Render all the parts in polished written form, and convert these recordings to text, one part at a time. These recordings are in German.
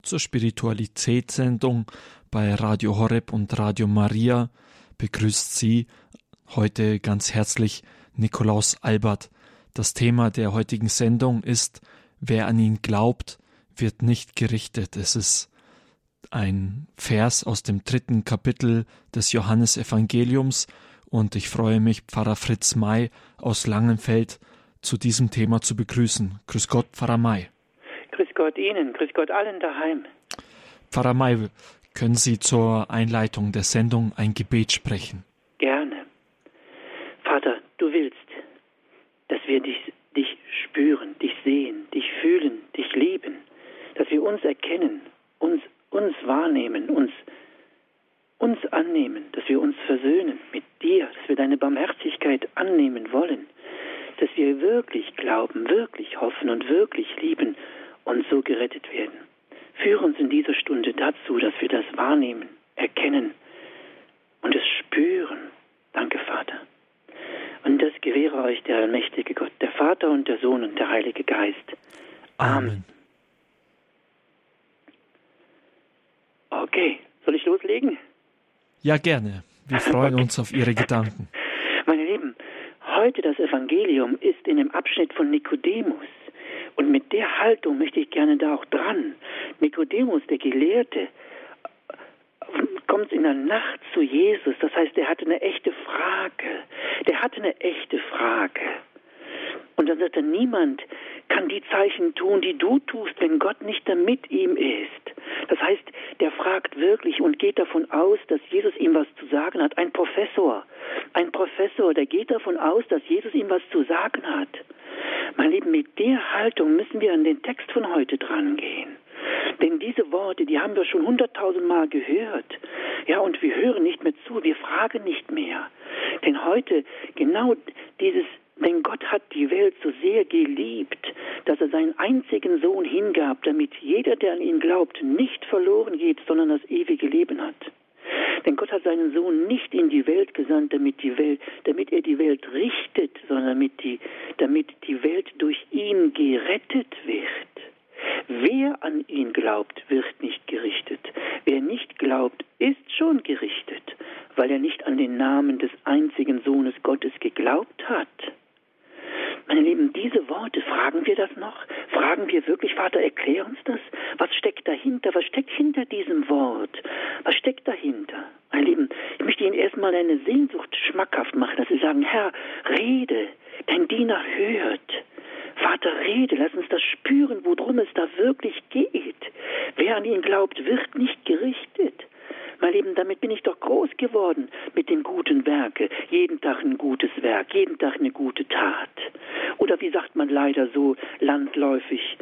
Zur Spiritualitätssendung bei Radio Horeb und Radio Maria begrüßt Sie heute ganz herzlich Nikolaus Albert. Das Thema der heutigen Sendung ist: Wer an ihn glaubt, wird nicht gerichtet. Es ist ein Vers aus dem 3. Kapitel des Johannesevangeliums und ich freue mich, Pfarrer Fritz May aus Langenfeld zu diesem Thema zu begrüßen. Grüß Gott, Pfarrer May. Grüß Gott Ihnen, grüß Gott allen daheim. Pfarrer May, können Sie zur Einleitung der Sendung ein Gebet sprechen? Gerne. Vater, du willst, dass wir dich spüren, dich sehen, dich fühlen, dich lieben, dass wir uns erkennen, uns wahrnehmen, uns annehmen, dass wir uns versöhnen mit dir, dass wir deine Barmherzigkeit annehmen wollen, dass wir wirklich glauben, wirklich hoffen und wirklich lieben und so gerettet werden. Führe uns in dieser Stunde dazu, dass wir das wahrnehmen, erkennen und es spüren. Danke, Vater. Und das gewähre euch der allmächtige Gott, der Vater und der Sohn und der Heilige Geist. Amen. Okay, soll ich loslegen? Ja, gerne. Wir freuen uns auf Ihre Gedanken. Meine Lieben, heute das Evangelium ist in dem Abschnitt von Nikodemus. Und mit der Haltung möchte ich gerne da auch dran. Nikodemus, der Gelehrte, kommt in der Nacht zu Jesus. Das heißt, er hatte eine echte Frage. Und dann sagt er, niemand kann die Zeichen tun, die du tust, wenn Gott nicht da mit ihm ist. Das heißt, der fragt wirklich und geht davon aus, dass Jesus ihm was zu sagen hat. Ein Professor, der geht davon aus, dass Jesus ihm was zu sagen hat. Mein Lieben, mit der Haltung müssen wir an den Text von heute dran gehen. Denn diese Worte, die haben wir schon 100.000 Mal gehört. Ja, und wir hören nicht mehr zu, wir fragen nicht mehr. Denn heute genau denn Gott hat die Welt so sehr geliebt, dass er seinen einzigen Sohn hingab, damit jeder, der an ihn glaubt, nicht verloren geht, sondern das ewige Leben hat. Denn Gott hat seinen Sohn nicht in die Welt gesandt, damit er die Welt richtet, sondern damit die Welt durch ihn gerettet wird. Wer an ihn glaubt, wird nicht gerichtet. Wer nicht glaubt, ist schon gerichtet, weil er nicht an den Namen des einzigen Sohnes Gottes geglaubt hat. Meine Lieben, diese Worte, fragen wir das noch? Fragen wir wirklich, Vater, erklär uns das? Was steckt dahinter? Was steckt hinter diesem Wort? Was steckt dahinter? Meine Lieben, ich möchte Ihnen erstmal eine Sehnsucht schmackhaft machen, dass Sie sagen, Herr, rede, dein Diener hört. Vater, rede, lass uns das spüren, worum es da wirklich geht. Wer an ihn glaubt, wird nicht gerichtet. Mein Lieben, damit bin ich doch groß geworden mit dem guten Werke. Jeden Tag ein gutes Werk, jeden Tag eine gute Tat. Oder wie sagt man leider so landläufig,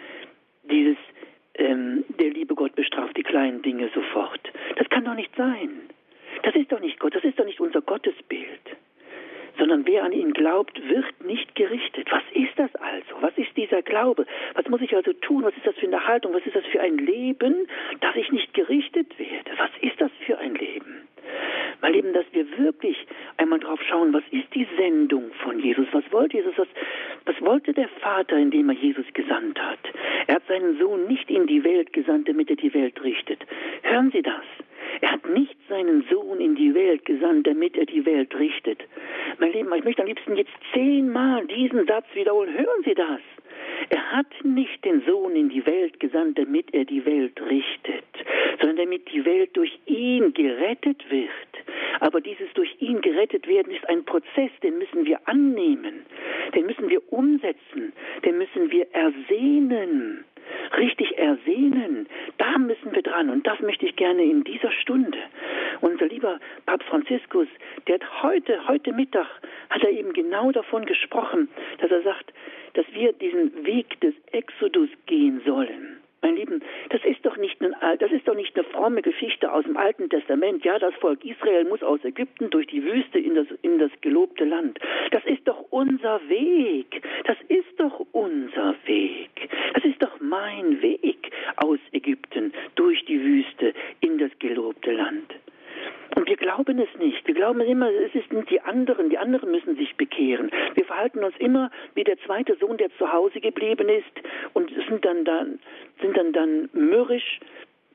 der liebe Gott bestraft die kleinen Dinge sofort. Das kann doch nicht sein. Das ist doch nicht Gott, das ist doch nicht unser Gottesbild. Sondern wer an ihn glaubt, wird nicht gerichtet. Was ist das also? Was ist dieser Glaube? Was muss ich also tun? Was ist das für eine Haltung? Was ist das für ein Leben, dass ich nicht gerichtet werde? Was ist das für ein Leben? Mein Lieben, dass wir wirklich einmal drauf schauen, was ist die Sendung von Jesus? Was wollte Jesus? Was wollte der Vater, indem er Jesus gesandt hat? Er hat seinen Sohn nicht in die Welt gesandt, damit er die Welt richtet. Hören Sie das? Er hat nicht seinen Sohn in die Welt gesandt, damit er die Welt richtet. Mein Lieben, ich möchte am liebsten jetzt 10-mal diesen Satz wiederholen. Hören Sie das? Er hat nicht den Sohn in die Welt gesandt, damit er die Welt richtet, sondern damit die Welt durch ihn gerettet wird. Aber dieses durch ihn gerettet werden ist ein Prozess, den müssen wir annehmen, den müssen wir umsetzen, den müssen wir ersehnen. Richtig ersehnen, da müssen wir dran und das möchte ich gerne in dieser Stunde. Unser lieber Papst Franziskus, der hat heute Mittag, hat er eben genau davon gesprochen, dass er sagt, dass wir diesen Weg des Exodus gehen sollen. Mein Lieben, das ist doch nicht eine fromme Geschichte aus dem Alten Testament. Ja, das Volk Israel muss aus Ägypten durch die Wüste in das gelobte Land. Das ist doch unser Weg. Das ist doch unser Weg. Das ist doch mein Weg aus Ägypten durch die Wüste in das gelobte Land. Und wir glauben es nicht. Wir glauben immer, es sind die anderen müssen sich bekehren. Wir verhalten uns immer wie der zweite Sohn, der zu Hause geblieben ist und sind dann mürrisch,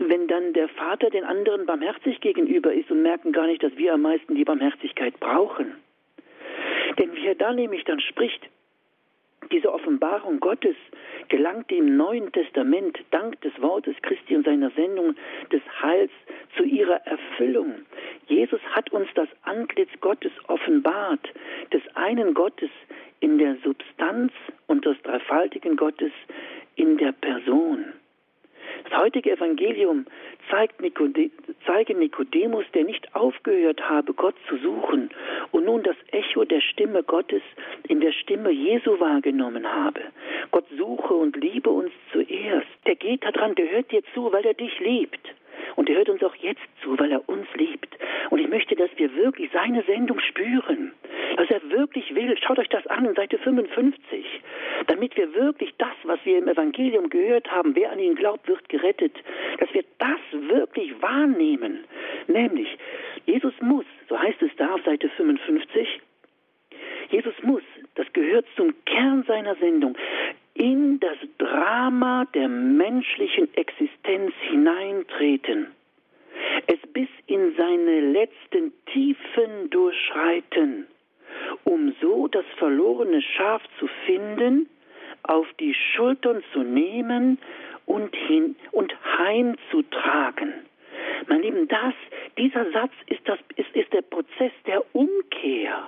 wenn dann der Vater den anderen barmherzig gegenüber ist und merken gar nicht, dass wir am meisten die Barmherzigkeit brauchen. Denn wie er da nämlich dann spricht, diese Offenbarung Gottes gelangte im Neuen Testament dank des Wortes Christi und seiner Sendung des Heils zu ihrer Erfüllung. Jesus hat uns das Antlitz Gottes offenbart, des einen Gottes in der Substanz und des dreifaltigen Gottes in der Person. Das heutige Evangelium zeige Nikodemus, der nicht aufgehört habe, Gott zu suchen und nun das Echo der Stimme Gottes in der Stimme Jesu wahrgenommen habe. Gott suche und liebe uns zuerst. Der geht da dran, der hört dir zu, weil er dich liebt. Und er hört uns auch jetzt zu, weil er uns liebt. Und ich möchte, dass wir wirklich seine Sendung spüren. Dass er wirklich will. Schaut euch das an, Seite 55. Damit wir wirklich das, was wir im Evangelium gehört haben, wer an ihn glaubt, wird gerettet. Dass wir das wirklich wahrnehmen. Nämlich, Jesus muss, so heißt es da auf Seite 55, Jesus muss, das gehört zum Kern seiner Sendung, in das Drama der menschlichen Existenz hineintreten, es bis in seine letzten Tiefen durchschreiten, um so das verlorene Schaf zu finden, auf die Schultern zu nehmen und heimzutragen. Mein Lieben, dieser Satz ist der Prozess der Umkehr.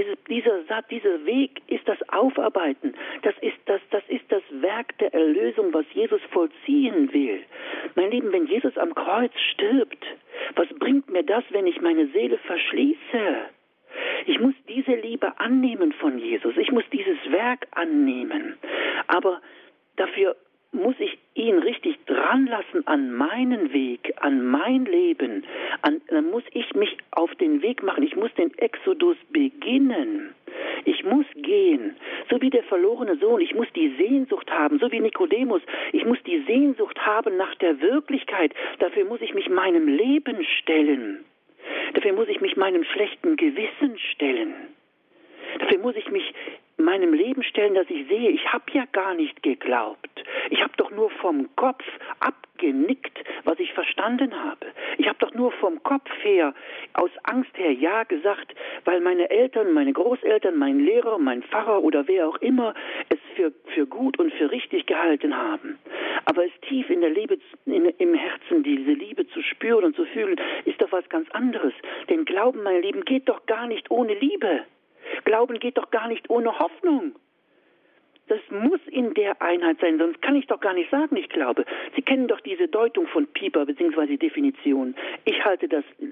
Dieser Weg ist das Aufarbeiten. Das ist das Werk der Erlösung, was Jesus vollziehen will. Mein Lieben, wenn Jesus am Kreuz stirbt, was bringt mir das, wenn ich meine Seele verschließe? Ich muss diese Liebe annehmen von Jesus. Ich muss dieses Werk annehmen. Aber dafür muss ich ihn richtig dran lassen an meinen Weg, an mein Leben. Dann muss ich mich auf den Weg machen. Ich muss den Exodus beginnen. Ich muss gehen, so wie der verlorene Sohn. Ich muss die Sehnsucht haben, so wie Nikodemus. Ich muss die Sehnsucht haben nach der Wirklichkeit. Dafür muss ich mich meinem Leben stellen. Dafür muss ich mich meinem schlechten Gewissen stellen. Dafür muss ich mich meinem Leben stellen, dass ich sehe, ich habe ja gar nicht geglaubt. Ich habe doch nur vom Kopf abgenickt, was ich verstanden habe. Ich habe doch nur vom Kopf her, aus Angst her Ja gesagt, weil meine Eltern, meine Großeltern, mein Lehrer, mein Pfarrer oder wer auch immer es für gut und für richtig gehalten haben. Aber es tief in der Liebe, im Herzen, diese Liebe zu spüren und zu fühlen, ist doch was ganz anderes. Denn Glauben, meine Lieben, geht doch gar nicht ohne Liebe. Glauben geht doch gar nicht ohne Hoffnung. Das muss in der Einheit sein, sonst kann ich doch gar nicht sagen, ich glaube. Sie kennen doch diese Deutung von Pieper bzw. Definition. Ich halte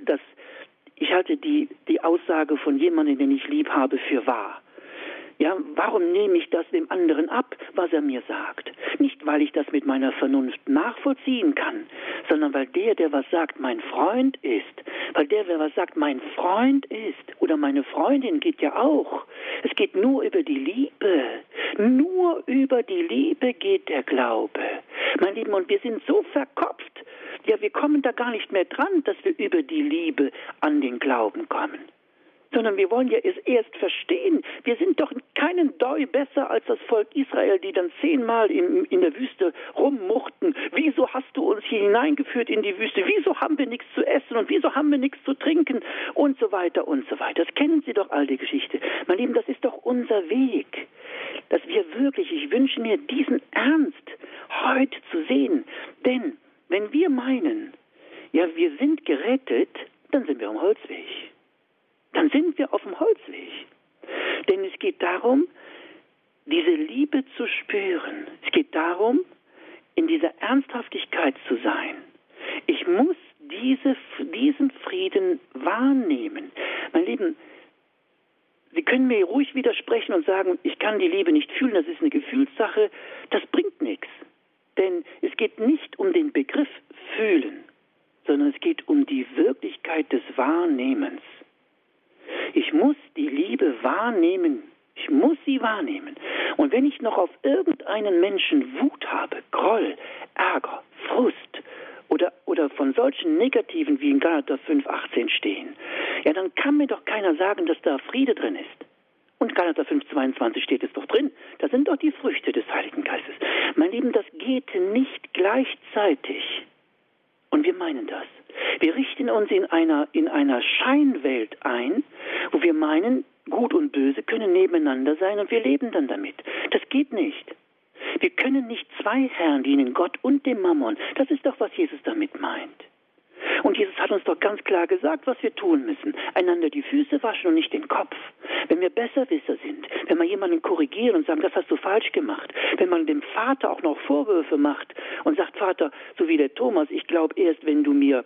die Aussage von jemandem, den ich lieb habe, für wahr. Ja, warum nehme ich das dem anderen ab, was er mir sagt? Nicht, weil ich das mit meiner Vernunft nachvollziehen kann, sondern weil der was sagt, mein Freund ist. Weil der was sagt, mein Freund ist. Oder meine Freundin geht ja auch. Es geht nur über die Liebe. Nur über die Liebe geht der Glaube. Mein Lieben, und wir sind so verkopft. Ja, wir kommen da gar nicht mehr dran, dass wir über die Liebe an den Glauben kommen. Sondern wir wollen ja es erst verstehen. Wir sind doch keinen Deu besser als das Volk Israel, die dann 10-mal in der Wüste rummuchten. Wieso hast du uns hier hineingeführt in die Wüste? Wieso haben wir nichts zu essen und wieso haben wir nichts zu trinken? Und so weiter und so weiter. Das kennen Sie doch all die Geschichte. Mein Lieben, das ist doch unser Weg. Dass wir wirklich, ich wünsche mir diesen Ernst heute zu sehen. Denn wenn wir meinen, ja, wir sind gerettet, dann sind wir am Holzweg. Dann sind wir auf dem Holzweg. Denn es geht darum, diese Liebe zu spüren. Es geht darum, in dieser Ernsthaftigkeit zu sein. Ich muss diesen Frieden wahrnehmen. Mein Lieben, Sie können mir ruhig widersprechen und sagen, ich kann die Liebe nicht fühlen, das ist eine Gefühlssache. Das bringt nichts. Denn es geht nicht um den Begriff fühlen, sondern es geht um die Wirklichkeit des Wahrnehmens. Ich muss die Liebe wahrnehmen. Ich muss sie wahrnehmen. Und wenn ich noch auf irgendeinen Menschen Wut habe, Groll, Ärger, Frust oder von solchen Negativen wie in Galater 5,18 stehen, ja, dann kann mir doch keiner sagen, dass da Friede drin ist. Und Galater 5,22 steht es doch drin. Da sind doch die Früchte des Heiligen Geistes. Mein Lieben, das geht nicht gleichzeitig. meinen das. Wir richten uns in einer Scheinwelt ein, wo wir meinen, Gut und Böse können nebeneinander sein und wir leben dann damit. Das geht nicht. Wir können nicht zwei Herren dienen, Gott und dem Mammon. Das ist doch, was Jesus damit meint. Und Jesus hat uns doch ganz klar gesagt, was wir tun müssen. Einander die Füße waschen und nicht den Kopf. Wenn wir Besserwisser sind, wenn wir jemanden korrigieren und sagen, das hast du falsch gemacht. Wenn man dem Vater auch noch Vorwürfe macht und sagt, Vater, so wie der Thomas, ich glaube erst, wenn du mir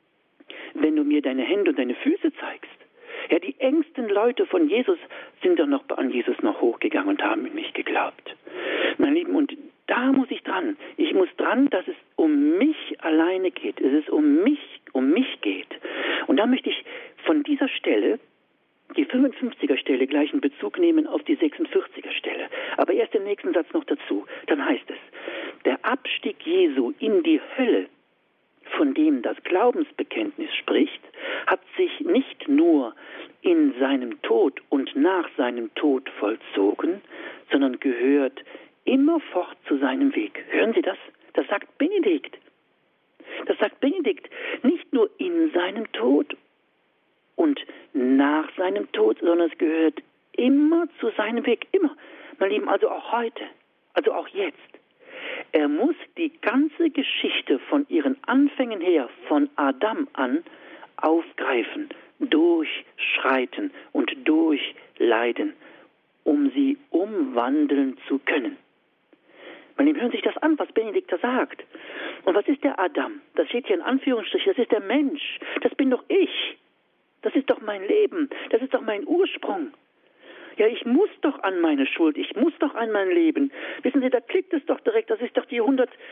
deine Hände und deine Füße zeigst. Ja, die engsten Leute von Jesus sind dann noch an Jesus noch hochgegangen und haben ihm nicht geglaubt. Meine Lieben, und da muss ich dran. Ich muss dran, dass es um mich alleine geht. Es ist um mich geht. Und da möchte ich von dieser Stelle, die 55er Stelle, gleich einen Bezug nehmen auf die 46er Stelle. Aber erst den nächsten Satz noch dazu. Dann heißt es, der Abstieg Jesu in die Hölle, von dem das Glaubensbekenntnis spricht, hat sich nicht nur in seinem Tod und nach seinem Tod vollzogen, sondern gehört immerfort zu seinem Weg. Hören Sie das? Das sagt Benedikt. Das sagt Benedikt. Nicht nur in seinem Tod und nach seinem Tod, sondern es gehört immer zu seinem Weg. Immer. Meine Lieben, also auch heute, also auch jetzt. Er muss die ganze Geschichte von ihren Anfängen her, von Adam an, aufgreifen, durchschreiten und durchleiden, um sie umwandeln zu können. Man hören sich das an, was Benedikt da sagt. Und was ist der Adam? Das steht hier in Anführungsstrichen, das ist der Mensch. Das bin doch ich. Das ist doch mein Leben. Das ist doch mein Ursprung. Ja, ich muss doch an meine Schuld, ich muss doch an mein Leben. Wissen Sie, da klickt es doch direkt, das ist doch die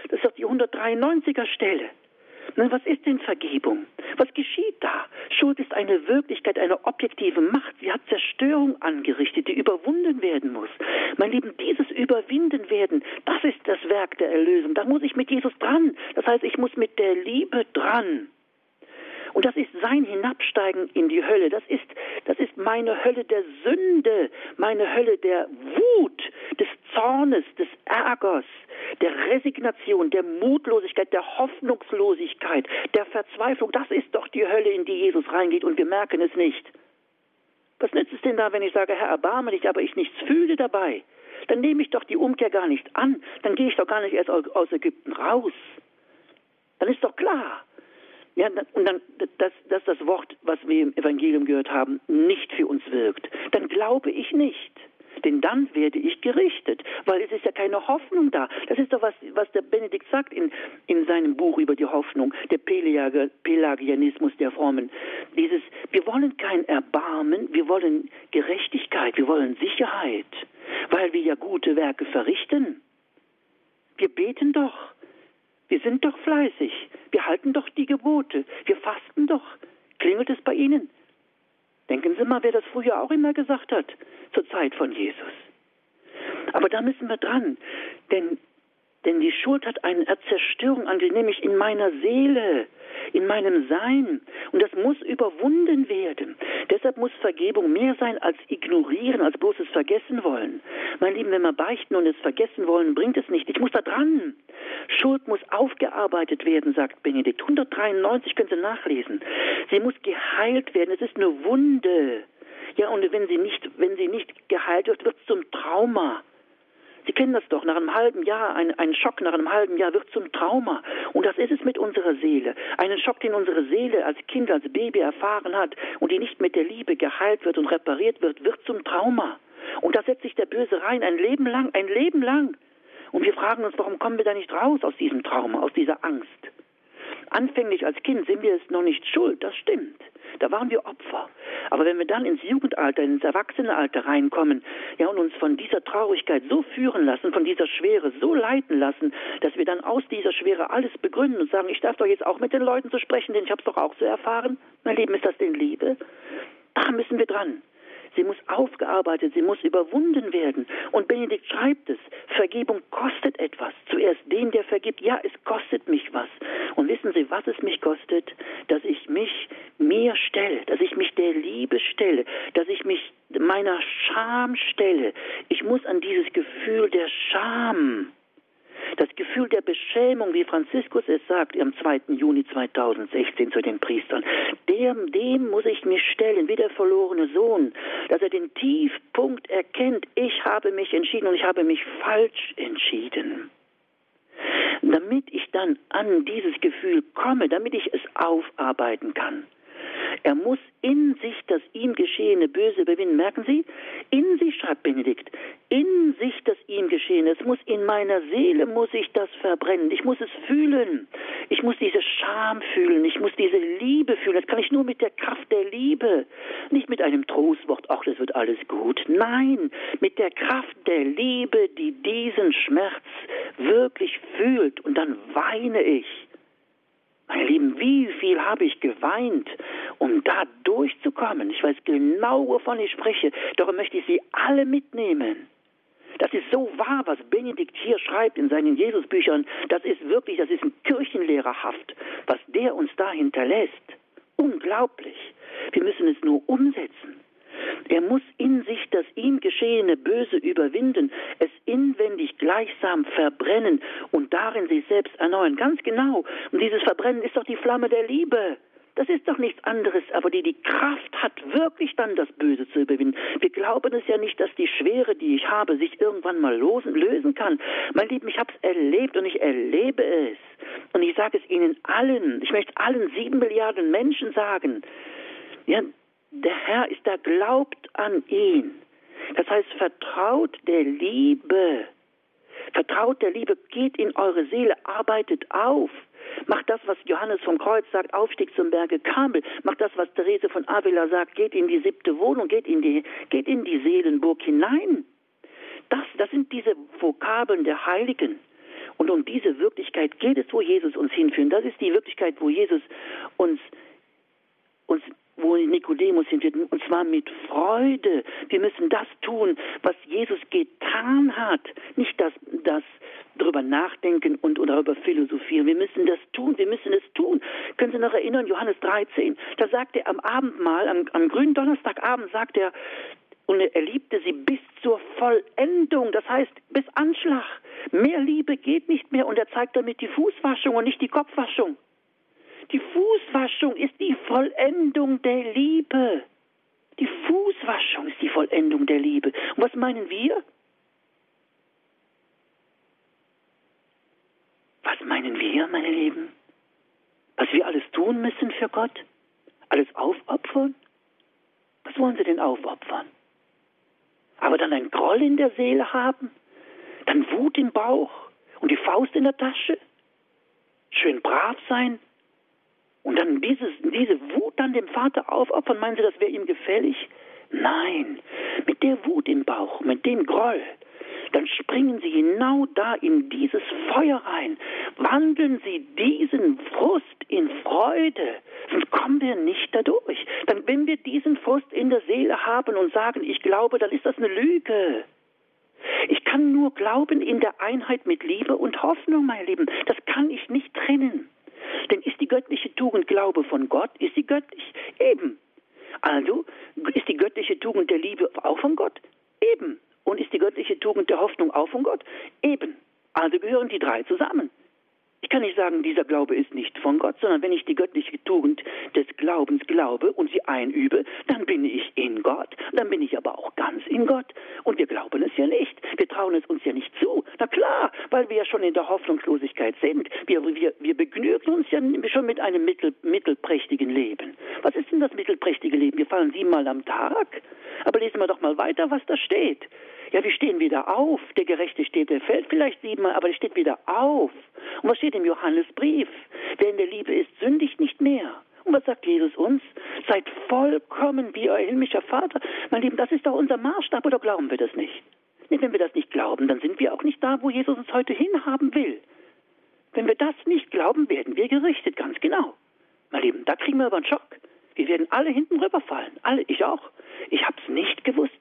193er Stelle. Was ist denn Vergebung? Was geschieht da? Schuld ist eine Wirklichkeit, eine objektive Macht. Sie hat Zerstörung angerichtet, die überwunden werden muss. Mein Lieben, dieses Überwinden werden, das ist das Werk der Erlösung. Da muss ich mit Jesus dran. Das heißt, ich muss mit der Liebe dran. Und das ist sein Hinabsteigen in die Hölle. Das ist meine Hölle der Sünde, meine Hölle der Wut, des Zornes, des Ärgers, der Resignation, der Mutlosigkeit, der Hoffnungslosigkeit, der Verzweiflung. Das ist doch die Hölle, in die Jesus reingeht und wir merken es nicht. Was nützt es denn da, wenn ich sage, Herr, erbarme dich, aber ich nichts fühle dabei? Dann nehme ich doch die Umkehr gar nicht an. Dann gehe ich doch gar nicht erst aus Ägypten raus. Dann ist doch klar. Ja, und dann, dass das Wort, was wir im Evangelium gehört haben, nicht für uns wirkt, dann glaube ich nicht. Denn dann werde ich gerichtet, weil es ist ja keine Hoffnung da. Das ist doch, was der Benedikt sagt in seinem Buch über die Hoffnung, der Pelagianismus der Frommen. Wir wollen kein Erbarmen, wir wollen Gerechtigkeit, wir wollen Sicherheit, weil wir ja gute Werke verrichten. Wir beten doch. Wir sind doch fleißig. Wir halten doch die Gebote. Wir fasten doch. Klingelt es bei Ihnen? Denken Sie mal, wer das früher auch immer gesagt hat, zur Zeit von Jesus. Aber da müssen wir dran. Denn die Schuld hat eine Zerstörung angelegt, nämlich in meiner Seele, in meinem Sein. Und das muss überwunden werden. Deshalb muss Vergebung mehr sein als ignorieren, als bloßes Vergessen wollen. Mein Lieben, wenn wir beichten und es vergessen wollen, bringt es nicht. Ich muss da dran. Schuld muss aufgearbeitet werden, sagt Benedikt. 193 können Sie nachlesen. Sie muss geheilt werden. Es ist eine Wunde. Ja, und wenn sie nicht geheilt wird es zum Trauma. Sie kennen das doch, nach einem halben Jahr, ein Schock nach einem halben Jahr wird zum Trauma. Und das ist es mit unserer Seele. Einen Schock, den unsere Seele als Kind, als Baby erfahren hat und die nicht mit der Liebe geheilt wird und repariert wird, wird zum Trauma. Und da setzt sich der Böse rein, ein Leben lang. Und wir fragen uns, warum kommen wir da nicht raus aus diesem Trauma, aus dieser Angst? Anfänglich als Kind sind wir es noch nicht schuld, das stimmt. Da waren wir Opfer. Aber wenn wir dann ins Jugendalter, ins Erwachsenenalter reinkommen, ja, und uns von dieser Traurigkeit so führen lassen, von dieser Schwere so leiten lassen, dass wir dann aus dieser Schwere alles begründen und sagen, ich darf doch jetzt auch mit den Leuten so sprechen, denn ich habe es doch auch so erfahren. Mein Leben, ist das denn Liebe? Da müssen wir dran. Sie muss aufgearbeitet, sie muss überwunden werden. Und Benedikt schreibt es, Vergebung kostet etwas. Zuerst den, der vergibt, ja, es kostet mich was. Und wissen Sie, was es mich kostet? Dass ich mich mir stelle, dass ich mich der Liebe stelle, dass ich mich meiner Scham stelle. Ich muss an dieses Gefühl der Scham. Das Gefühl der Beschämung, wie Franziskus es sagt, am 2. Juni 2016 zu den Priestern, dem muss ich mich stellen, wie der verlorene Sohn, dass er den Tiefpunkt erkennt, ich habe mich entschieden und ich habe mich falsch entschieden. Damit ich dann an dieses Gefühl komme, damit ich es aufarbeiten kann. Er muss in sich das ihm geschehene Böse überwinden. Merken Sie? In sich, schreibt Benedikt, in sich das ihm geschehene. Es muss in meiner Seele, muss ich das verbrennen. Ich muss es fühlen. Ich muss diese Scham fühlen. Ich muss diese Liebe fühlen. Das kann ich nur mit der Kraft der Liebe. Nicht mit einem Trostwort, ach, das wird alles gut. Nein, mit der Kraft der Liebe, die diesen Schmerz wirklich fühlt. Und dann weine ich. Meine Lieben, wie viel habe ich geweint, um da durchzukommen? Ich weiß genau, wovon ich spreche. Darum möchte ich Sie alle mitnehmen. Das ist so wahr, was Benedikt hier schreibt in seinen Jesusbüchern. Das ist wirklich, das ist ein kirchenlehrerhaft, was der uns da hinterlässt. Unglaublich. Wir müssen es nur umsetzen. Er muss in sich das ihm geschehene Böse überwinden, es inwendig gleichsam verbrennen und darin sich selbst erneuern. Ganz genau. Und dieses Verbrennen ist doch die Flamme der Liebe. Das ist doch nichts anderes, aber die Kraft hat, wirklich dann das Böse zu überwinden. Wir glauben es ja nicht, dass die Schwere, die ich habe, sich irgendwann mal lösen kann. Mein Lieben, ich habe es erlebt und ich erlebe es. Und ich sage es Ihnen allen, ich möchte allen 7 Milliarden Menschen sagen, ja, der Herr ist da, glaubt an ihn. Das heißt, vertraut der Liebe. Vertraut der Liebe, geht in eure Seele, arbeitet auf. Macht das, was Johannes vom Kreuz sagt, Aufstieg zum Berge Karmel. Macht das, was Therese von Avila sagt, geht in die 7. Wohnung, geht in die Seelenburg hinein. Das sind diese Vokabeln der Heiligen. Und um diese Wirklichkeit geht es, wo Jesus uns hinführt. Das ist die Wirklichkeit, wo Jesus wo Nikodemus hinführt, und zwar mit Freude. Wir müssen das tun, was Jesus getan hat. Nicht das darüber nachdenken und darüber philosophieren. Wir müssen das tun, wir müssen es tun. Können Sie noch erinnern, Johannes 13, da sagt er am Abendmahl, am grünen Donnerstagabend sagt er, und er liebte sie bis zur Vollendung, das heißt bis Anschlag. Mehr Liebe geht nicht mehr, und er zeigt damit die Fußwaschung und nicht die Kopfwaschung. Die Fußwaschung ist die Vollendung der Liebe. Die Fußwaschung ist die Vollendung der Liebe. Und was meinen wir? Was meinen wir, meine Lieben? Was wir alles tun müssen für Gott? Alles aufopfern? Was wollen Sie denn aufopfern? Aber dann ein Groll in der Seele haben? Dann Wut im Bauch und die Faust in der Tasche? Schön brav sein? Und dann diese Wut dann dem Vater aufopfern, meinen Sie, das wäre ihm gefällig? Nein, mit der Wut im Bauch, mit dem Groll, dann springen Sie genau da in dieses Feuer rein. Wandeln Sie diesen Frust in Freude, sonst kommen wir nicht dadurch. Dann, wenn wir diesen Frust in der Seele haben und sagen, ich glaube, dann ist das eine Lüge. Ich kann nur glauben in der Einheit mit Liebe und Hoffnung, meine Lieben. Das kann ich nicht trennen. Denn ist die göttliche Tugend Glaube von Gott? Ist sie göttlich? Eben. Also ist die göttliche Tugend der Liebe auch von Gott? Eben. Und ist die göttliche Tugend der Hoffnung auch von Gott? Eben. Also gehören die 3 zusammen. Ich kann nicht sagen, dieser Glaube ist nicht von Gott, sondern wenn ich die göttliche Tugend des Glaubens glaube und sie einübe, dann bin ich in Gott, dann bin ich aber auch ganz in Gott. Und wir glauben es ja nicht, wir trauen es uns ja nicht zu. Na klar, weil wir ja schon in der Hoffnungslosigkeit sind. Wir begnügen uns ja schon mit einem mittelprächtigen Leben. Was ist denn das mittelprächtige Leben? Wir fallen 7-mal am Tag. Aber lesen wir doch mal weiter, was da steht. Ja, wir stehen wieder auf. Der Gerechte steht, der fällt vielleicht 7-mal, aber der steht wieder auf. Und was steht im Johannesbrief? Wer in der Liebe ist, sündigt nicht mehr. Und was sagt Jesus uns? Seid vollkommen wie euer himmlischer Vater. Mein Lieben, das ist doch unser Maßstab, oder glauben wir das nicht? Wenn wir das nicht glauben, dann sind wir auch nicht da, wo Jesus uns heute hinhaben will. Wenn wir das nicht glauben, werden wir gerichtet, ganz genau. Mein Lieben, da kriegen wir aber einen Schock. Wir werden alle hinten rüberfallen. Alle, ich auch. Ich habe es nicht gewusst.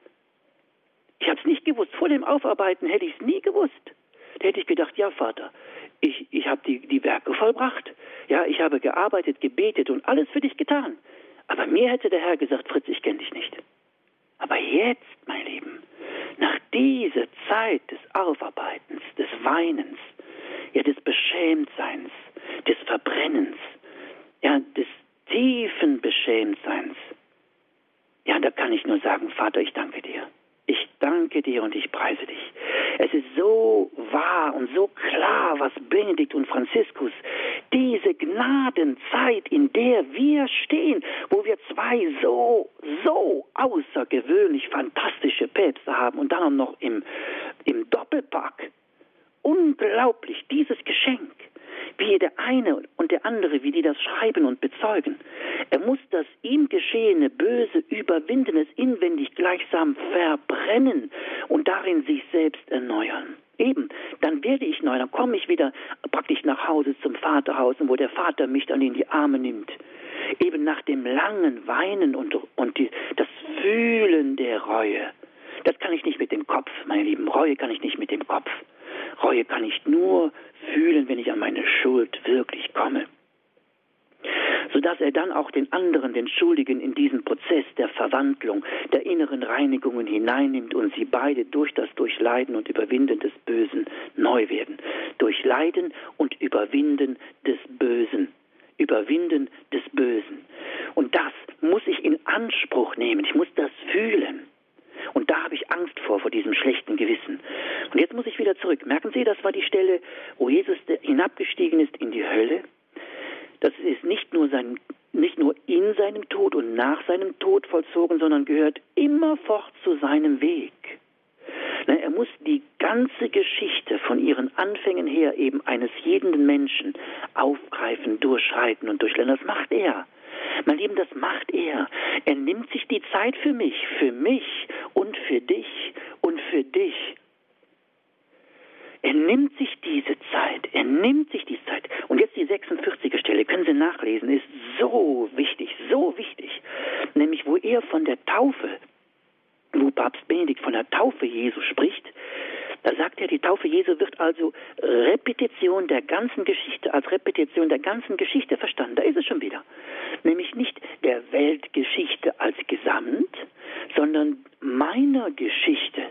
Ich habe es nicht gewusst. Vor dem Aufarbeiten hätte ich es nie gewusst. Da hätte ich gedacht, ja Vater, ich habe die Werke vollbracht. Ja, ich habe gearbeitet, gebetet und alles für dich getan. Aber mir hätte der Herr gesagt, Fritz, ich kenne dich nicht. Aber jetzt, mein Lieben, Nach dieser Zeit des Aufarbeitens, des Weinens, ja, des Beschämtseins, des Verbrennens, ja, des tiefen Beschämtseins, ja, da kann ich nur sagen, Vater, ich danke dir. Ich danke dir und ich preise dich. Es ist so wahr und so klar, was Benedikt und Franziskus, diese Gnadenzeit, in der wir stehen, wo wir zwei so außergewöhnlich fantastische Päpste haben und dann noch im Doppelpack. Unglaublich, dieses Geschenk. Wie der eine und der andere, wie die das schreiben und bezeugen. Er muss das ihm geschehene Böse überwinden, es inwendig gleichsam verbrennen und darin sich selbst erneuern. Eben, dann werde ich neu, dann komme ich wieder praktisch nach Hause zum Vaterhaus, wo der Vater mich dann in die Arme nimmt. Eben nach dem langen Weinen und das Fühlen der Reue. Das kann ich nicht mit dem Kopf, meine Lieben. Reue kann ich nicht mit dem Kopf. Reue kann ich nur fühlen, wenn ich an meine Schuld wirklich komme. Sodass er dann auch den anderen, den Schuldigen, in diesen Prozess der Verwandlung, der inneren Reinigungen hineinnimmt und sie beide durch das Durchleiden und Überwinden des Bösen neu werden. Durchleiden und Überwinden des Bösen. Überwinden des Bösen. Und das muss ich in Anspruch nehmen. Ich muss das fühlen. Und da habe ich Angst vor diesem schlechten Gewissen. Und jetzt muss ich wieder zurück. Merken Sie, das war die Stelle, wo Jesus hinabgestiegen ist in die Hölle. Das ist nicht nur in seinem Tod und nach seinem Tod vollzogen, sondern gehört immerfort zu seinem Weg. Er muss die ganze Geschichte von ihren Anfängen her eben eines jeden Menschen aufgreifen, durchschreiten und durchlernen. Das macht er. Mein Lieben, das macht er. Er nimmt sich die Zeit für mich und für dich und für dich. Er nimmt sich diese Zeit. Und jetzt die 46. Stelle, können Sie nachlesen, ist so wichtig. Nämlich, wo er von der Taufe, wo Papst Benedikt von der Taufe Jesu spricht, da sagt er, die Taufe Jesu wird also Repetition der ganzen Geschichte, als Repetition der ganzen Geschichte verstanden. Da ist es schon wieder. Nämlich nicht der Weltgeschichte als Gesamt, sondern meiner Geschichte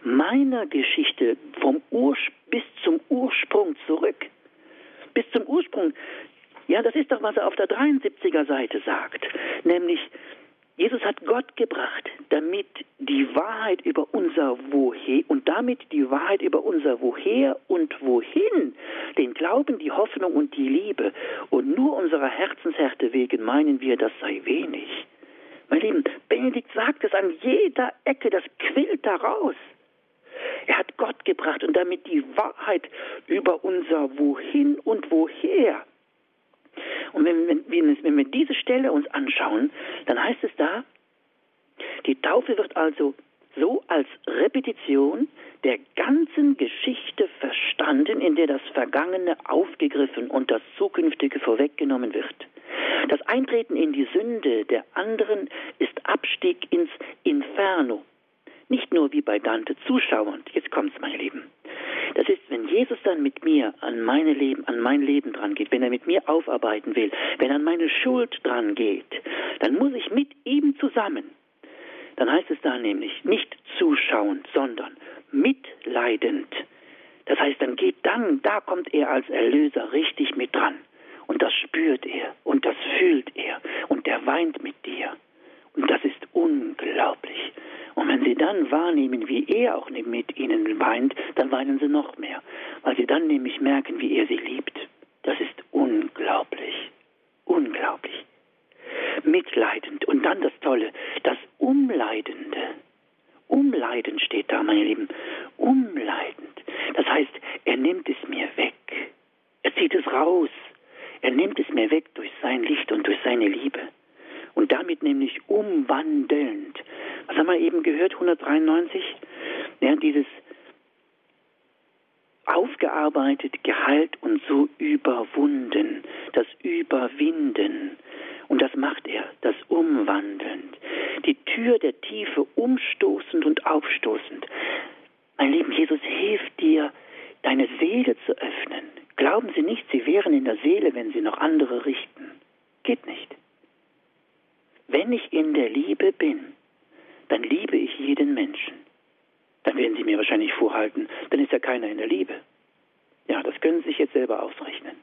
bis zum Ursprung zurück. Bis zum Ursprung. Ja, das ist doch, was er auf der 73er Seite sagt. Nämlich, Jesus hat Gott gebracht, damit die Wahrheit über unser Woher und damit die Wahrheit über unser Woher und Wohin, den Glauben, die Hoffnung und die Liebe und nur unserer Herzenshärte wegen meinen wir, das sei wenig. Mein Lieben, Benedikt sagt es an jeder Ecke, das quillt da raus. Er hat Gott gebracht und damit die Wahrheit über unser Wohin und Woher. Und wenn wir diese Stelle uns anschauen, dann heißt es da, die Taufe wird also so als Repetition der ganzen Geschichte verstanden, in der das Vergangene aufgegriffen und das Zukünftige vorweggenommen wird. Das Eintreten in die Sünde der anderen ist Abstieg ins Inferno. Nicht nur wie bei Dante zuschauend, jetzt kommt's, meine Lieben. Das ist, wenn Jesus dann mit mir an mein Leben dran geht, wenn er mit mir aufarbeiten will, wenn er an meine Schuld dran geht, dann muss ich mit ihm zusammen. Dann heißt es da nämlich nicht zuschauend, sondern mitleidend. Das heißt, da kommt er als Erlöser richtig mit dran. Und das spürt er und das fühlt er und er weint mit dir. Und das ist unglaublich. Und wenn Sie dann wahrnehmen, wie er auch mit Ihnen weint, dann weinen Sie noch mehr. Weil Sie dann nämlich merken, wie er Sie liebt. Das ist unglaublich. Unglaublich. Mitleidend. Und dann das Tolle, das Umleidende. Umleidend steht da, meine Lieben. Umleidend. Das heißt, er nimmt es mir weg. Er zieht es raus. Er nimmt es mir weg durch sein Licht und durch seine Liebe. Und damit nämlich umwandelnd. Was haben wir eben gehört, 193? Ja, dieses aufgearbeitet, geheilt und so überwunden. Das Überwinden. Und das macht er, das umwandelnd. Die Tür der Tiefe umstoßend und aufstoßend. Mein Lieben, Jesus hilft dir, deine Seele zu öffnen. Glauben Sie nicht, Sie wären in der Seele, wenn Sie noch andere richten. Geht nicht. Wenn ich in der Liebe bin, dann liebe ich jeden Menschen. Dann werden Sie mir wahrscheinlich vorhalten, dann ist ja keiner in der Liebe. Ja, das können Sie sich jetzt selber ausrechnen.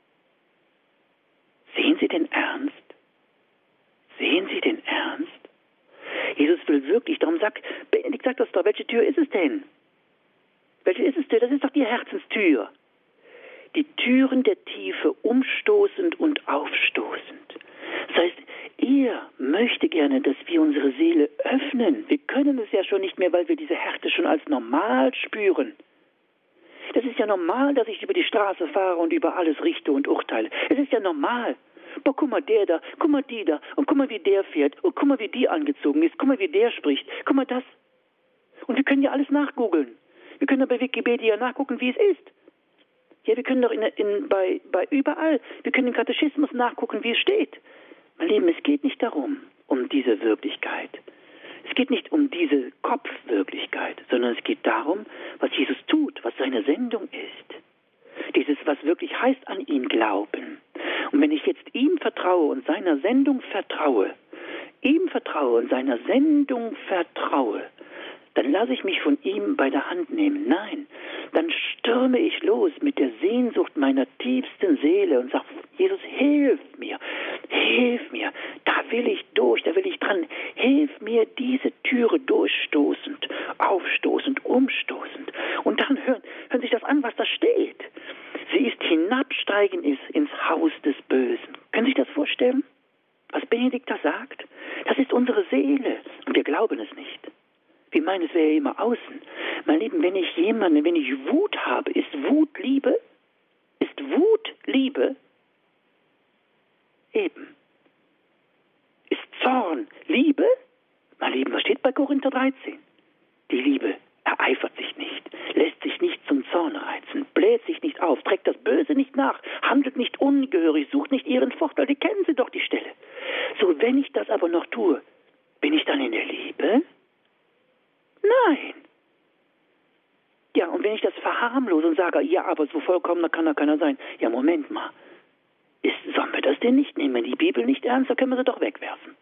Sehen Sie den Ernst? Sehen Sie den Ernst? Jesus will wirklich, darum Benedikt sagt das doch, welche Tür ist es denn? Welche ist es denn? Das ist doch die Herzenstür. Die Türen der Tiefe umstoßend und aufstoßend. Das heißt, er möchte gerne, dass wir unsere Seele öffnen. Wir können es ja schon nicht mehr, weil wir diese Härte schon als normal spüren. Das ist ja normal, dass ich über die Straße fahre und über alles richte und urteile. Es ist ja normal. Boah, guck mal der da, guck mal die da und guck mal, wie der fährt und guck mal, wie die angezogen ist, guck mal, wie der spricht, guck mal das. Und wir können ja alles nachgoogeln. Wir können ja bei Wikipedia nachgucken, wie es ist. Ja, wir können doch bei überall, wir können im Katechismus nachgucken, wie es steht. Mein Lieben, es geht nicht darum, um diese Wirklichkeit. Es geht nicht um diese Kopfwirklichkeit, sondern es geht darum, was Jesus tut, was seine Sendung ist. Dieses, was wirklich heißt, an ihn glauben. Und wenn ich jetzt ihm vertraue und seiner Sendung vertraue, und seiner Sendung vertraue, dann lasse ich mich von ihm bei der Hand nehmen. Nein, dann stürme ich los mit der Sehnsucht meiner tiefsten Seele und sage, Jesus, hilf mir, da will ich durch, da will ich dran, hilf mir diese Türe durchstoßend, aufstoßend, umstoßend. Und dann hören sich das an, was da steht. Sie ist hinabsteigen ins Haus des Bösen. Können Sie sich das vorstellen, was Benedikt da sagt? Das ist unsere Seele und wir glauben es nicht. Wir meinen, es wäre ja immer außen. Mein Lieben, wenn ich Wut habe, ist Wut Liebe? Ist Wut Liebe? Eben. Ist Zorn Liebe? Mein Lieben, was steht bei Korinther 13? Die Liebe ereifert sich nicht, lässt sich nicht zum Zorn reizen, bläht sich nicht auf, trägt das Böse nicht nach, handelt nicht ungehörig, sucht nicht ihren Vorteil, die kennen Sie doch die Stelle. So, wenn ich das aber noch tue, bin ich dann in der Liebe? Nein. Ja, und wenn ich das verharmlose und sage, ja, aber so vollkommener kann da keiner sein. Ja, Moment mal. Sollen wir das denn nicht nehmen? Wenn die Bibel nicht ernst, dann können wir sie doch wegwerfen.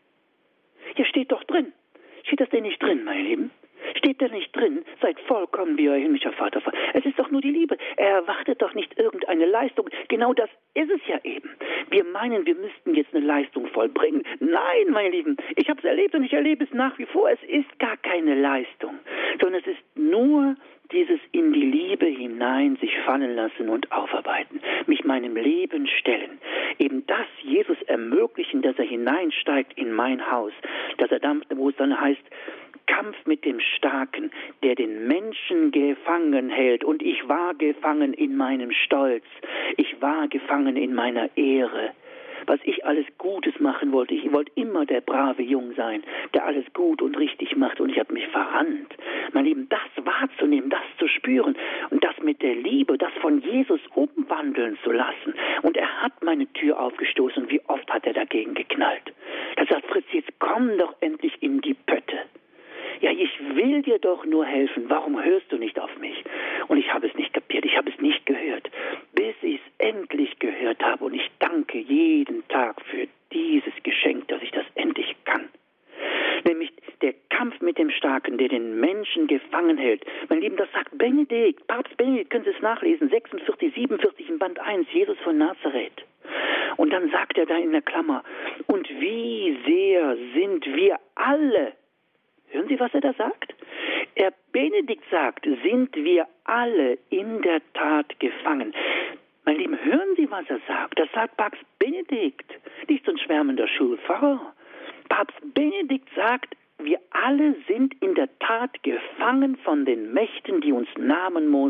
Hier steht doch drin. Steht das denn nicht drin, meine Lieben? Steht da nicht drin, seid vollkommen wie euer himmlischer Vater. Es ist doch nur die Liebe. Er erwartet doch nicht irgendeine Leistung. Genau das ist es ja eben. Wir meinen, wir müssten jetzt eine Leistung vollbringen. Nein, meine Lieben, ich habe es erlebt und ich erlebe es nach wie vor. Es ist gar keine Leistung, sondern es ist nur dieses in die Liebe hinein sich fallen lassen und aufarbeiten, mich meinem Leben stellen. Eben das Jesus ermöglichen, dass er hineinsteigt in mein Haus, dass er dann, wo es dann heißt, Kampf mit dem Starken, der den Menschen gefangen hält. Und ich war gefangen in meinem Stolz. Ich war gefangen in meiner Ehre. Was ich alles Gutes machen wollte. Ich wollte immer der brave Jung sein, der alles gut und richtig macht. Und ich habe mich verrannt. Mein Lieben, das wahrzunehmen, das zu spüren und das mit der Liebe, das von Jesus umwandeln zu lassen. Und er hat meine Tür aufgestoßen. Und wie oft hat er dagegen geknallt? Da sagt Fritz, jetzt komm doch endlich in die Pötte. Ja, ich will dir doch nur helfen. Warum hörst du nicht auf mich? Und ich habe es nicht kapiert, ich habe es nicht gehört, bis ich es endlich gehört habe. Und ich danke jeden Tag für dieses Geschenk, dass ich das endlich kann. Nämlich der Kampf mit dem Starken, der den Menschen gefangen hält. Mein Lieben, das sagt Benedikt, Papst Benedikt, können Sie es nachlesen, 46, 47 im Band 1, Jesus von Nazareth. Und dann sagt er da in der Klammer, und wie sehr sind wir alle, hören Sie, was er da sagt? Benedikt sagt, sind wir alle in der Tat gefangen. Mein Lieben, hören Sie, was er sagt? Das sagt Papst Benedikt, nicht so ein schwärmender Schulpfarrer. Papst Benedikt sagt, wir alle sind in der Tat gefangen von den Mächten, die uns namenlos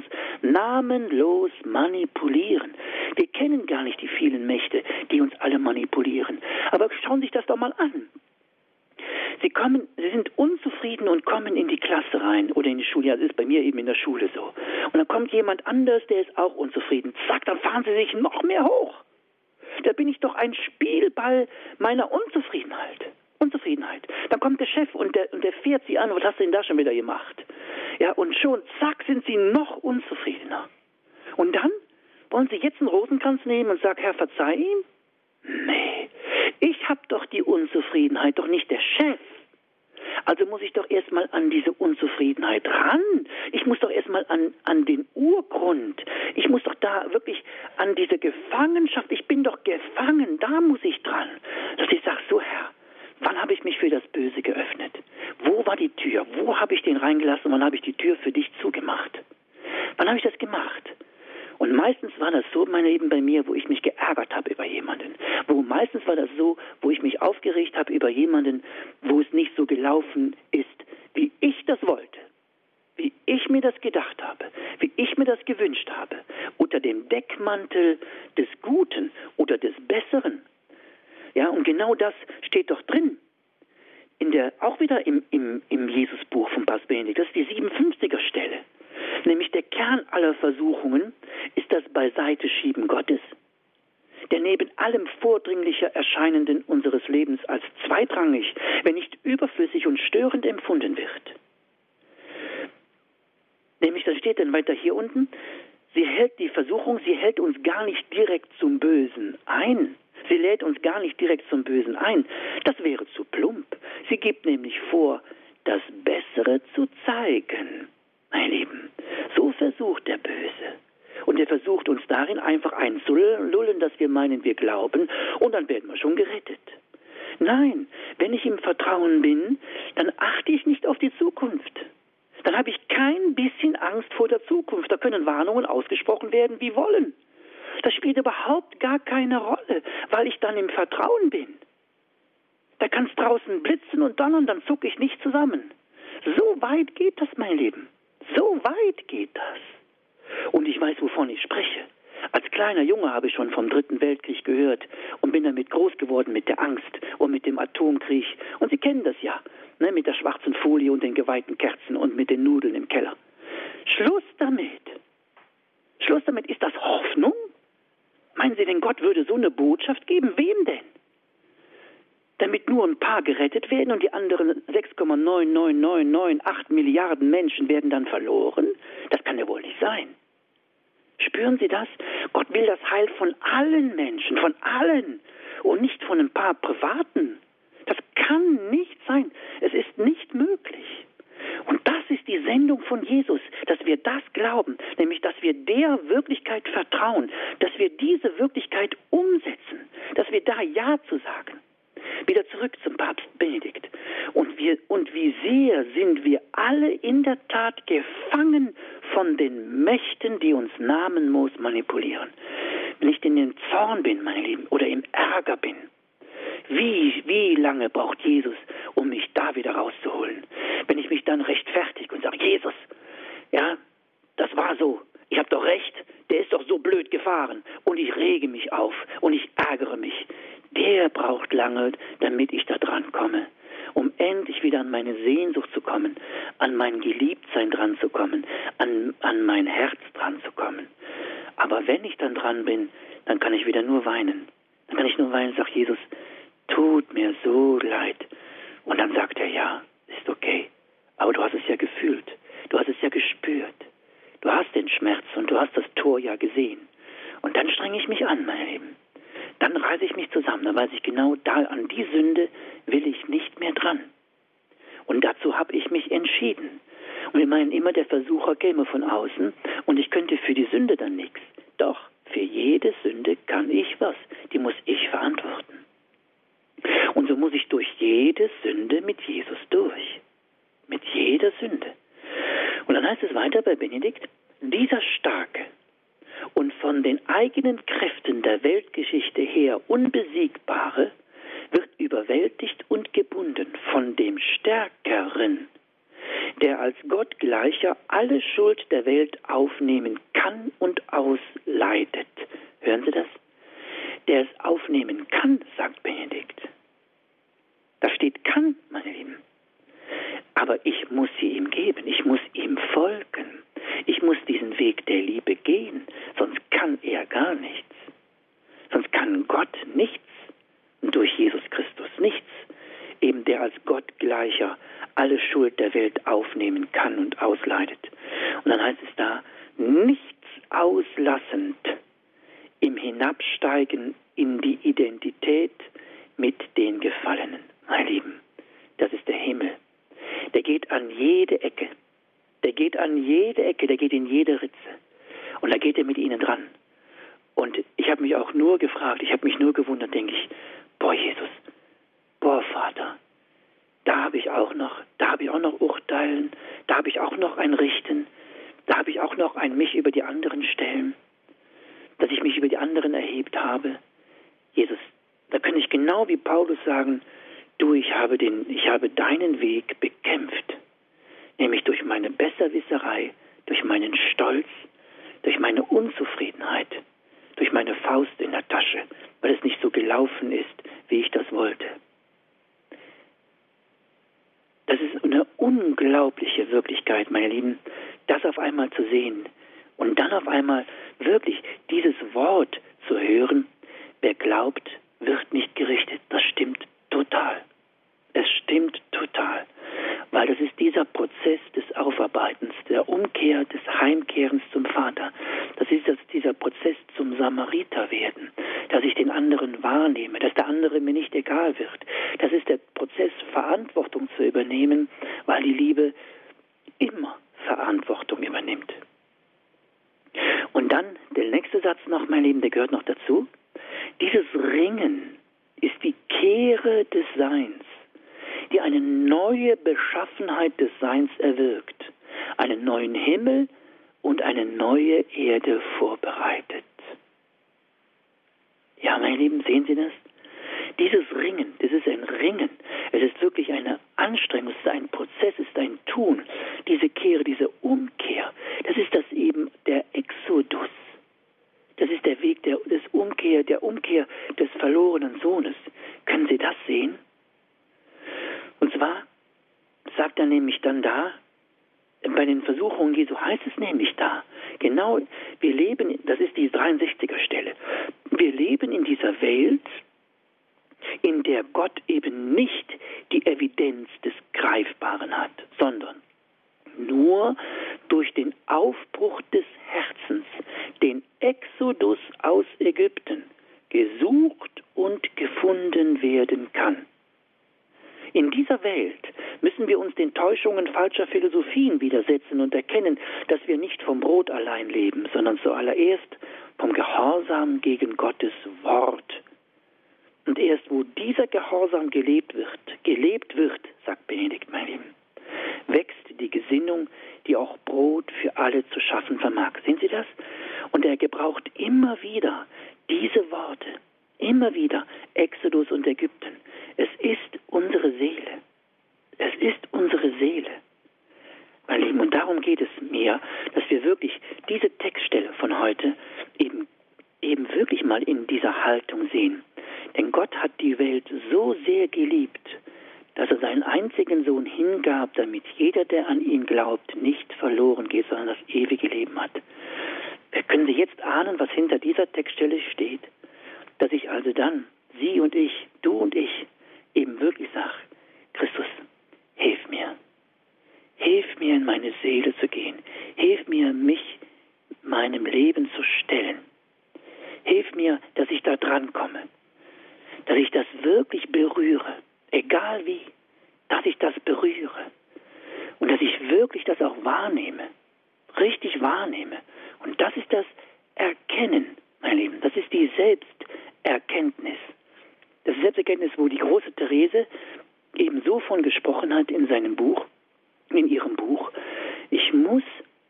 manipulieren. Wir kennen gar nicht die vielen Mächte, die uns alle manipulieren. Aber schauen Sie sich das doch mal an. Sie sind unzufrieden und kommen in die Klasse rein oder in die Schule. Ja, das ist bei mir eben in der Schule so. Und dann kommt jemand anders, der ist auch unzufrieden. Zack, dann fahren Sie sich noch mehr hoch. Da bin ich doch ein Spielball meiner Unzufriedenheit. Dann kommt der Chef und der fährt Sie an. Was hast du denn da schon wieder gemacht? Ja, und schon, zack, sind Sie noch unzufriedener. Und dann wollen Sie jetzt einen Rosenkranz nehmen und sagen, Herr, verzeih ihm? Nee, ich habe doch die Unzufriedenheit, doch nicht der Chef. Also muss ich doch erstmal an diese Unzufriedenheit ran. Ich muss doch erstmal an den Urgrund. Ich muss doch da wirklich an diese Gefangenschaft. Ich bin doch gefangen, da muss ich dran. Dass ich sage, so Herr, wann habe ich mich für das Böse geöffnet? Wo war die Tür? Wo habe ich den reingelassen? Wann habe ich die Tür für dich zugemacht? Wann habe ich das gemacht? Und meistens war das so, meine Lieben, bei mir, wo ich mich geärgert habe über jemanden. Meistens war das so, wo ich mich aufgeregt habe über jemanden, wo es nicht so gelaufen ist, wie ich das wollte. Wie ich mir das gedacht habe. Wie ich mir das gewünscht habe. Unter dem Deckmantel des Guten oder des Besseren. Ja, und genau das steht doch drin. Auch wieder im Jesusbuch von Papst Benedikt. Das ist die 57er Stelle. Nämlich der Kern aller Versuchungen ist das Beiseiteschieben Gottes, der neben allem vordringlicher Erscheinenden unseres Lebens als zweitrangig, wenn nicht überflüssig und störend empfunden wird. Nämlich, da steht dann weiter hier unten, sie hält uns gar nicht direkt zum Bösen ein. Sie lädt uns gar nicht direkt zum Bösen ein. Das wäre zu plump. Sie gibt nämlich vor, das Bessere zu zeigen. Meine Lieben, so versucht der Böse. Und er versucht uns darin einfach einzulullen, dass wir meinen, wir glauben, und dann werden wir schon gerettet. Nein, wenn ich im Vertrauen bin, dann achte ich nicht auf die Zukunft. Dann habe ich kein bisschen Angst vor der Zukunft. Da können Warnungen ausgesprochen werden, wie wollen. Das spielt überhaupt gar keine Rolle, weil ich dann im Vertrauen bin. Da kann es draußen blitzen und donnern, dann zucke ich nicht zusammen. So weit geht das, mein Leben. So weit geht das. Und ich weiß, wovon ich spreche. Als kleiner Junge habe ich schon vom Dritten Weltkrieg gehört und bin damit groß geworden mit der Angst und mit dem Atomkrieg. Und Sie kennen das ja, ne, mit der schwarzen Folie und den geweihten Kerzen und mit den Nudeln im Keller. Schluss damit. Schluss damit. Ist das Hoffnung? Meinen Sie denn, Gott würde so eine Botschaft geben? Wem denn? Damit nur ein paar gerettet werden und die anderen 6,99998 Milliarden Menschen werden dann verloren? Das kann ja wohl nicht sein. Spüren Sie das? Gott will das Heil von allen Menschen, von allen und nicht von ein paar Privaten. Das kann nicht sein. Es ist nicht möglich. Und das ist die Sendung von Jesus, dass wir das glauben, nämlich dass wir der Wirklichkeit vertrauen, dass wir diese Wirklichkeit umsetzen, dass wir da Ja zu sagen. Wieder zurück zum Papst Benedikt. Und wie sehr sind wir alle in der Tat gefangen von den Mächten, die uns namenlos manipulieren. Wenn ich in den Zorn bin, meine Lieben, oder im Ärger bin, wie lange braucht Jesus, um mich da wieder rauszuholen? Wenn ich mich dann rechtfertige und sage, Jesus, ja, das war so, ich habe doch recht, der ist doch so blöd gefahren und ich rege mich auf und ich ärgere mich. Der braucht lange, damit ich da dran komme, um endlich wieder an meine Sehnsucht zu kommen, an mein Geliebtsein dran zu kommen, an mein Herz dran zu kommen. Aber wenn ich dann dran bin, dann kann ich wieder nur weinen. Dann kann ich nur weinen und sage, Jesus, tut mir so leid. Und dann sagt er, ja, ist okay. Aber du hast es ja gefühlt. Du hast es ja gespürt. Du hast den Schmerz und du hast das Tor ja gesehen. Und dann strenge ich mich an, meine Lieben. Dann reiße ich mich zusammen. Dann weiß ich genau, da an die Sünde will ich nicht mehr dran. Und dazu habe ich mich entschieden. Und wir meinen immer, der Versucher käme von außen und ich könnte für die Sünde dann nichts. Doch, für jede Sünde kann ich was. Die muss ich verantworten. Und so muss ich durch jede Sünde mit Jesus durch. Mit jeder Sünde. Und dann heißt es weiter bei Benedikt, dieser starke und von den eigenen Kräften der Weltgeschichte her Unbesiegbare wird überwältigt und gebunden von dem Stärkeren, der als Gottgleicher alle Schuld der Welt aufnehmen kann und ausleidet. Hören Sie das? Der es aufnehmen kann, sagt Benedikt. Da steht kann, meine Lieben. Aber ich muss sie ihm geben, ich muss ihm folgen. Ich muss diesen Weg der Liebe gehen, sonst kann er gar nichts. Sonst kann Gott nichts, durch Jesus Christus nichts. Eben der als Gottgleicher alle Schuld der Welt aufnehmen kann und ausleidet. Und dann heißt es da, nichts auslassend im Hinabsteigen in die Identität mit den Gefallenen. Meine Lieben, das ist der Himmel. in jede Ritze. Und da geht er mit ihnen dran. Und ich habe mich auch nur gefragt, ich habe mich nur gewundert, denke ich, boah Jesus, boah Vater, da habe ich auch noch Urteilen, da habe ich auch noch ein Richten, da habe ich auch noch ein mich über die anderen stellen, dass ich mich über die anderen erhebt habe. Jesus, da kann ich genau wie Paulus sagen, du, ich habe deinen Weg bekämpft, nämlich durch meine Besserwisserei, durch meinen Stolz, durch meine Unzufriedenheit, durch meine Faust in der Tasche, weil es nicht so gelaufen ist, wie ich das wollte. Das ist eine unglaubliche Wirklichkeit, meine Lieben, das auf einmal zu sehen und dann auf einmal wirklich dieses Wort zu hören, wer glaubt, wird nicht gerichtet. Das stimmt total. Es stimmt total, weil das ist dieser Prozess des Aufarbeitens, der Umkehr, des Heimkehrens zum Vater. Das ist dieser Prozess zum Samariter werden, dass ich den anderen wahrnehme, dass der andere mir nicht egal wird. Das ist der Prozess, Verantwortung zu übernehmen, weil die Liebe immer Verantwortung übernimmt. Und dann der nächste Satz noch, mein Lieben, der gehört noch dazu. Dieses Ringen ist die Kehre des Seins, die eine neue Beschaffenheit des Seins erwirkt, einen neuen Himmel und eine neue Erde vorbereitet. Ja, meine Lieben, sehen Sie das? Dieses Ringen, das ist ein Ringen. Es ist wirklich eine Anstrengung, es ist ein Prozess, es ist ein Tun. Diese Kehre, diese Umkehr, das ist das eben der Exodus. Das ist der Weg der Umkehr des verlorenen Sohnes. Können Sie das sehen? Und zwar sagt er nämlich dann da, bei den Versuchungen Jesu heißt es nämlich da, genau, wir leben, das ist die 63er Stelle, wir leben in dieser Welt, in der Gott eben nicht die Evidenz des Greifbaren hat, sondern nur durch den Aufbruch des Herzens, den Exodus aus Ägypten, gesucht und gefunden werden kann. In dieser Welt müssen wir uns den Täuschungen falscher Philosophien widersetzen und erkennen, dass wir nicht vom Brot allein leben, sondern zuallererst vom Gehorsam gegen Gottes Wort. Und erst wo dieser Gehorsam gelebt wird, sagt Benedikt, mein Lieben, wächst die Gesinnung, die auch Brot für alle zu schaffen vermag. Sehen Sie das? Und er gebraucht immer wieder diese Worte, immer wieder Exodus und Ägypten. Es ist unsere Seele. Es ist unsere Seele. Mein Lieben, und darum geht es mir, dass wir wirklich diese Textstelle von heute eben wirklich mal in dieser Haltung sehen. Denn Gott hat die Welt so sehr geliebt, dass er seinen einzigen Sohn hingab, damit jeder, der an ihn glaubt, nicht verloren geht, sondern das ewige Leben hat. Können Sie jetzt ahnen, was hinter dieser Textstelle steht? Dass ich also dann, Sie und ich, du und ich, eben wirklich sage, Christus, hilf mir. Hilf mir, in meine Seele zu gehen. Hilf mir, mich meinem Leben zu stellen. Hilf mir, dass ich da dran komme. Dass ich das wirklich berühre. Egal wie, dass ich das berühre. Und dass ich wirklich das auch wahrnehme. Richtig wahrnehme. Und das ist das Erkennen, mein Lieben. Das ist die Selbsterkenntnis. Das Selbsterkenntnis, wo die große Therese eben so von gesprochen hat in ihrem Buch. Ich muss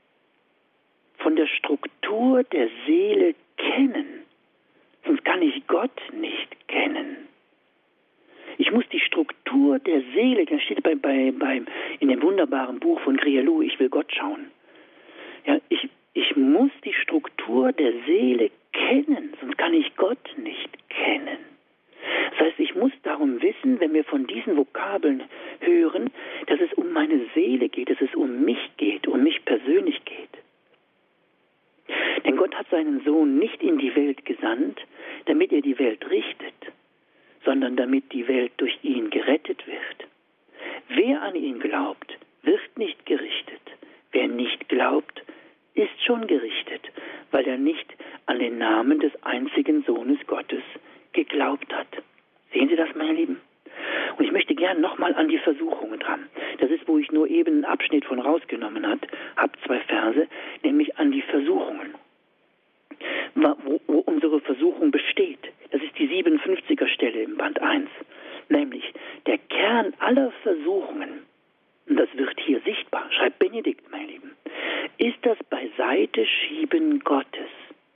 von der Struktur der Seele kennen. Sonst kann ich Gott nicht kennen. Ich muss die Struktur der Seele, das steht in dem wunderbaren Buch von Grialou, Ich will Gott schauen. Ja, ich muss die Struktur der Seele kennen, sonst kann ich Gott nicht kennen. Das heißt, ich muss darum wissen, wenn wir von diesen Vokabeln hören, dass es um meine Seele geht, dass es um mich geht, um mich persönlich geht. Denn Gott hat seinen Sohn nicht in die Welt gesandt, damit er die Welt richtet, sondern damit die Welt durch ihn gerettet wird. Wer an ihn glaubt, wird nicht gerichtet. Wer nicht glaubt, ist schon gerichtet, weil er nicht an den Namen des einzigen Sohnes Gottes geglaubt hat. Sehen Sie das, meine Lieben? Und ich möchte gerne nochmal an die Versuchungen dran. Das ist, wo ich nur eben einen Abschnitt von rausgenommen habe, 2 Verse, nämlich im Band 1, nämlich der Kern aller Versuchungen, und das wird hier sichtbar, schreibt Benedikt, mein Lieben, ist das Beiseiteschieben Gottes.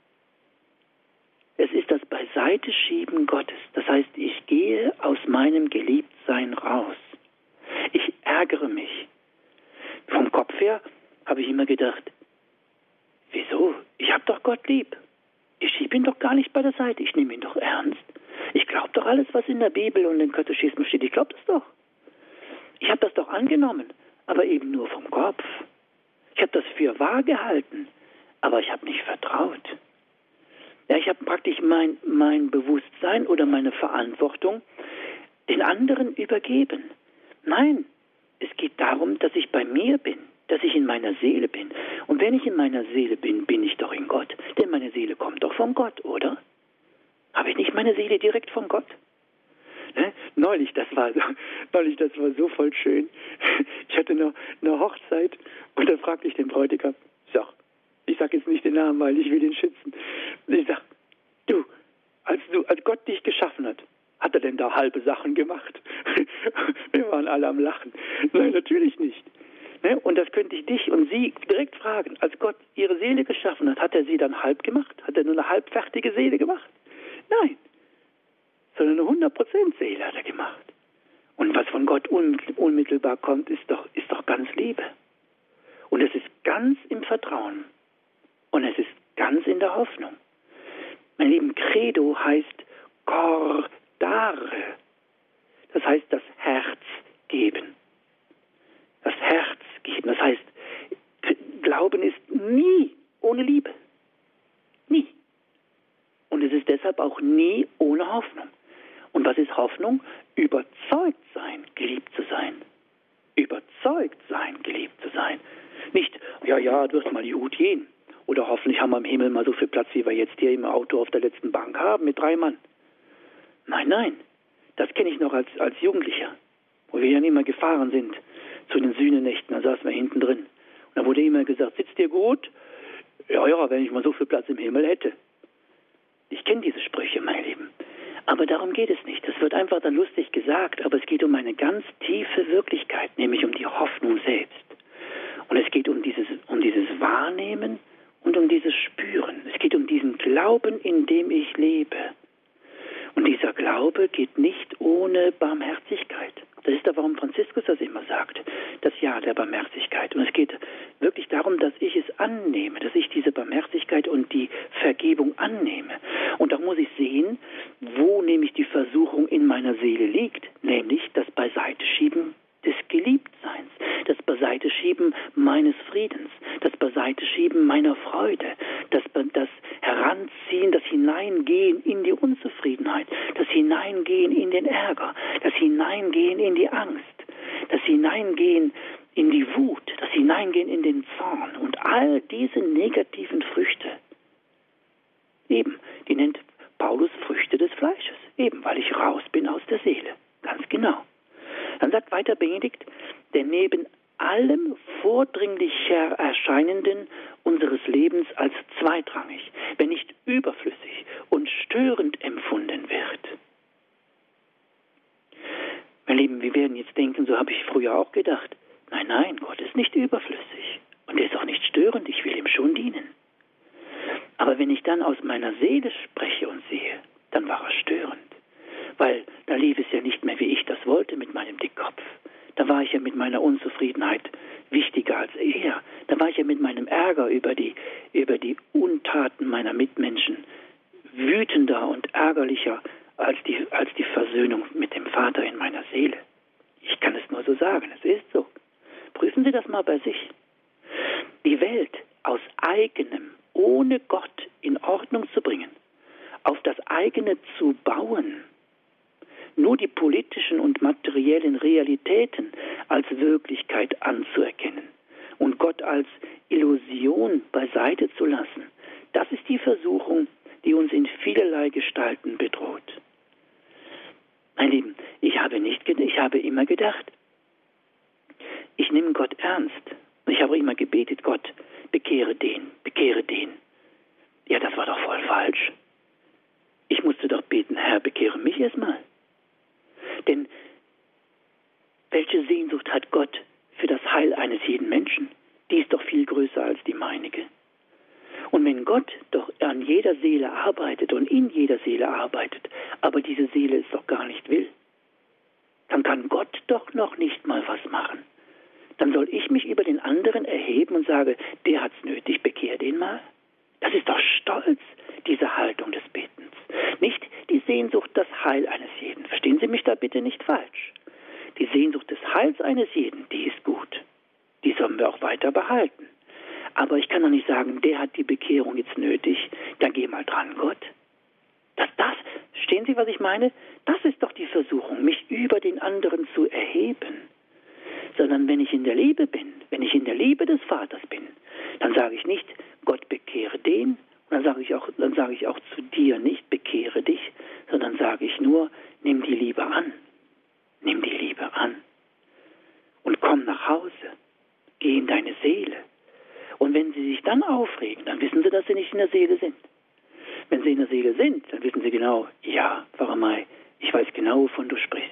Es ist das Beiseiteschieben Gottes. Das heißt, ich gehe aus meinem Geliebtsein raus. Ich ärgere mich. Vom Kopf her habe ich immer gedacht, wieso? Ich habe doch Gott lieb. Ich schiebe ihn doch gar nicht bei der Seite. Ich nehme ihn doch ernst. Ich glaube doch alles, was in der Bibel und im Katechismus steht. Ich glaube das doch. Ich habe das doch angenommen, aber eben nur vom Kopf. Ich habe das für wahr gehalten, aber ich habe nicht vertraut. Ja, ich habe praktisch mein Bewusstsein oder meine Verantwortung den anderen übergeben. Nein, es geht darum, dass ich bei mir bin, dass ich in meiner Seele bin. Und wenn ich in meiner Seele bin, bin ich doch in Gott. Denn meine Seele kommt doch von Gott, oder? Habe ich nicht meine Seele direkt von Gott? Ne? Neulich, das war so voll schön. Ich hatte eine Hochzeit und da fragte ich den Bräutigam, ich sage jetzt nicht den Namen, weil ich will den schützen. Ich sag, als Gott dich geschaffen hat er denn da halbe Sachen gemacht? Wir waren alle am Lachen. Nein, natürlich nicht. Ne? Und das könnte ich dich und Sie direkt fragen. Als Gott Ihre Seele geschaffen hat er sie dann halb gemacht? Hat er nur eine halbfertige Seele gemacht? Nein. Sondern eine 100% Seele hat er gemacht. Und was von Gott unmittelbar kommt, ist doch ganz Liebe. Und es ist ganz im Vertrauen. Und es ist ganz in der Hoffnung. Mein Lieben, Credo heißt cordare. Das heißt das Herz geben. Das Herz geben. Das heißt, Glauben ist nie ohne Liebe. Nie. Und es ist deshalb auch nie ohne Hoffnung. Und was ist Hoffnung? Überzeugt sein, geliebt zu sein. Überzeugt sein, geliebt zu sein. Nicht, ja, wird mal gut gehen. Oder hoffentlich haben wir im Himmel mal so viel Platz, wie wir jetzt hier im Auto auf der letzten Bank haben, mit 3 Mann. Nein, das kenne ich noch als Jugendlicher, wo wir ja immer gefahren sind zu den Sühnenächten, da saßen wir hinten drin. Und da wurde immer gesagt, sitzt dir gut? Ja, wenn ich mal so viel Platz im Himmel hätte. Ich kenne diese Sprüche, mein Lieben. Aber darum geht es nicht. Das wird einfach dann lustig gesagt, aber es geht um eine ganz tiefe Wirklichkeit, nämlich um die Hoffnung selbst. Und es geht um dieses Wahrnehmen und um dieses Spüren. Es geht um diesen Glauben, in dem ich lebe. Und dieser Glaube geht nicht ohne Barmherzigkeit. Das ist da, warum Franziskus das immer sagt, das Jahr der Barmherzigkeit. Und es geht wirklich darum, dass ich es annehme, dass ich diese Barmherzigkeit und die Vergebung annehme. Und da muss ich sehen, wo nämlich die Versuchung in meiner Seele liegt, nämlich das Beiseiteschieben des Geliebtseins, das Beiseiteschieben meines Friedens, das Beiseiteschieben meiner Freude, das Heranziehen, das Hineingehen in die Unzufriedenheit, das Hineingehen in den Ärger, das Hineingehen in die Angst, das Hineingehen in die Wut, das Hineingehen in den Zorn und all diese negativen Früchte, eben, die nennt Paulus Früchte des Fleisches, eben, weil ich raus bin aus der Seele, ganz genau. Dann sagt weiter Benedikt, denn neben allem vordringlicher Erscheinenden unseres Lebens als zweitrangig, wenn nicht überflüssig und störend empfunden wird. Meine Lieben, wir werden jetzt denken, so habe ich früher auch gedacht, nein, Gott ist nicht überflüssig und er ist auch nicht störend, ich will ihm schon dienen. Aber wenn ich dann aus meiner Seele spreche und sehe, dann war er störend. Weil da lief es ja nicht mehr, wie ich das wollte, mit meinem Dickkopf. Da war ich ja mit meiner Unzufriedenheit wichtiger als er. Da war ich ja mit meinem Ärger über die Untaten meiner Mitmenschen wütender und ärgerlicher als die Versöhnung mit dem Vater in meiner Seele. Ich kann es nur so sagen, es ist so. Prüfen Sie das mal bei sich. Die Welt aus eigenem, ohne Gott in Ordnung zu bringen, auf das eigene zu bauen, nur die politischen und materiellen Realitäten als Wirklichkeit anzuerkennen und Gott als Illusion beiseite zu lassen, das ist die Versuchung, die uns in vielerlei Gestalten bedroht. Mein Lieben, ich habe immer gedacht, ich nehme Gott ernst. Ich habe immer gebetet, Gott, bekehre den. Ja, das war doch voll falsch. Ich musste doch beten, Herr, bekehre mich erstmal. Sehnsucht hat Gott für das Heil eines jeden Menschen, die ist doch viel größer als die meinige. Und wenn Gott doch an jeder Seele arbeitet und in jeder Seele arbeitet, aber diese Seele es doch gar nicht will, dann kann Gott doch noch nicht mal was machen. Dann soll ich mich über den anderen erheben und sage, der hat's nötig, bekehr den mal. Das ist doch Stolz, diese Haltung des Betens. Nicht die Sehnsucht, das Heil eines jeden. Verstehen Sie mich da bitte nicht falsch. Die Sehnsucht des Heils eines jeden, die ist gut. Die sollen wir auch weiter behalten. Aber ich kann doch nicht sagen, der hat die Bekehrung jetzt nötig, dann geh mal dran, Gott. Verstehen Sie, was ich meine? Das ist doch die Versuchung, mich über den anderen zu erheben. Sondern wenn ich in der Liebe bin, wenn ich in der Liebe des Vaters bin, dann sage ich nicht, Gott bekehre den, und dann sage ich auch zu dir nicht, bekehre dich, sondern sage ich nur, nimm die Liebe an. Nimm die Liebe an. Und komm nach Hause. Geh in deine Seele. Und wenn sie sich dann aufregen, dann wissen sie, dass sie nicht in der Seele sind. Wenn sie in der Seele sind, dann wissen sie genau, ja, Pfarrer, ich weiß genau, wovon du sprichst.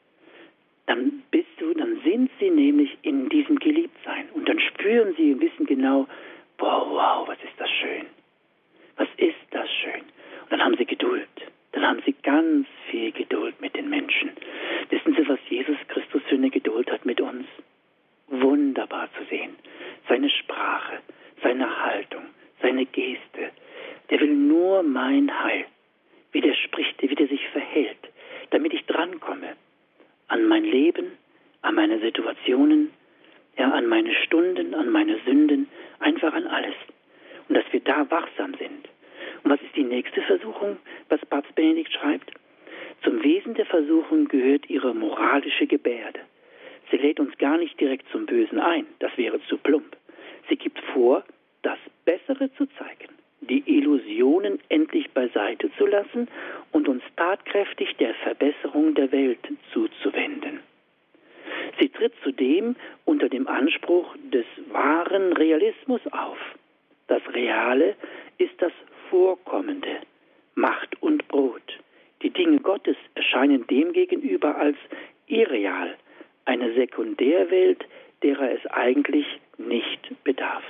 Dann sind sie nämlich in diesem Geliebtsein. Und dann spüren sie und wissen genau, wow, was ist das schön. Was ist das schön. Und dann haben sie Geduld. Dann haben sie ganz viel Geduld mit den Menschen. Wissen Sie, was Jesus Christus für eine Geduld hat mit uns? Wunderbar zu sehen. Seine Sprache, seine Haltung, seine Geste. Der will nur mein Heil. Wie der spricht, wie der sich verhält, damit ich drankomme an mein Leben, an meine Situationen, ja, an meine Stunden, an meine Sünden, einfach an alles. Und dass wir da wachsam sind. Und was ist die nächste Versuchung, was Papst Benedikt schreibt? Zum Wesen der Versuchung gehört ihre moralische Gebärde. Sie lädt uns gar nicht direkt zum Bösen ein, das wäre zu plump. Sie gibt vor, das Bessere zu zeigen, die Illusionen endlich beiseite zu lassen und uns tatkräftig der Verbesserung der Welt zuzuwenden. Sie tritt zudem unter dem Anspruch des wahren Realismus auf. Das Reale ist das Vorkommende, Macht und Brot. Die Dinge Gottes erscheinen demgegenüber als irreal, eine Sekundärwelt, derer es eigentlich nicht bedarf.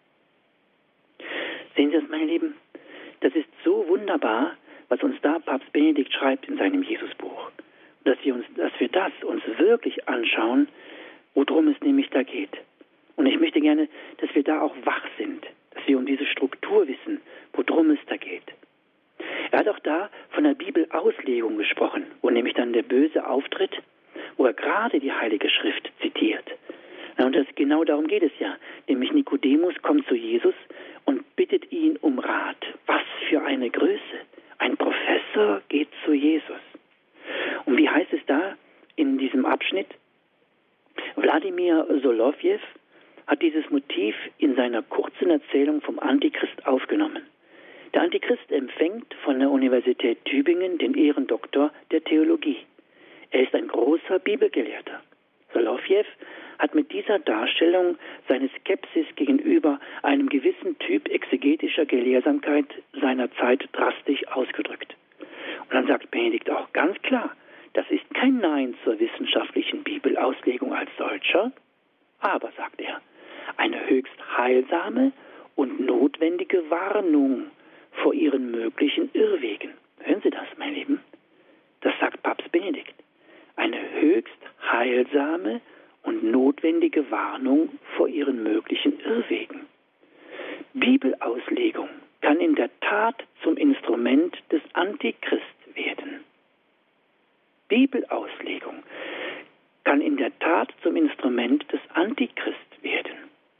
Sehen Sie das, meine Lieben? Das ist so wunderbar, was uns da Papst Benedikt schreibt in seinem Jesusbuch. Dass wir das uns wirklich anschauen, worum es nämlich da geht. Und ich möchte gerne, dass wir da auch wach sind, dass wir um diese Struktur wissen, worum es da geht. Er hat auch da von der Bibelauslegung gesprochen, wo nämlich dann der Böse auftritt, wo er gerade die Heilige Schrift zitiert. Und genau darum geht es ja. Nämlich Nikodemus kommt zu Jesus und bittet ihn um Rat. Was für eine Größe. Ein Professor geht zu Jesus. Und wie heißt es da in diesem Abschnitt? Wladimir Solovjew hat dieses Motiv in seiner kurzen Erzählung vom Antichrist aufgenommen. Der Antichrist empfängt von der Universität Tübingen den Ehrendoktor der Theologie. Er ist ein großer Bibelgelehrter. Solovjew hat mit dieser Darstellung seine Skepsis gegenüber einem gewissen Typ exegetischer Gelehrsamkeit seiner Zeit drastisch ausgedrückt. Und dann sagt Benedikt auch ganz klar, das ist kein Nein zur wissenschaftlichen Bibelauslegung als solcher, aber, sagt er, eine höchst heilsame und notwendige Warnung vor ihren möglichen Irrwegen. Hören Sie das, mein Lieben? Das sagt Papst Benedikt. Eine höchst heilsame und notwendige Warnung vor ihren möglichen Irrwegen. Bibelauslegung kann in der Tat zum Instrument des Antichrist werden. Bibelauslegung kann in der Tat zum Instrument des Antichrist werden.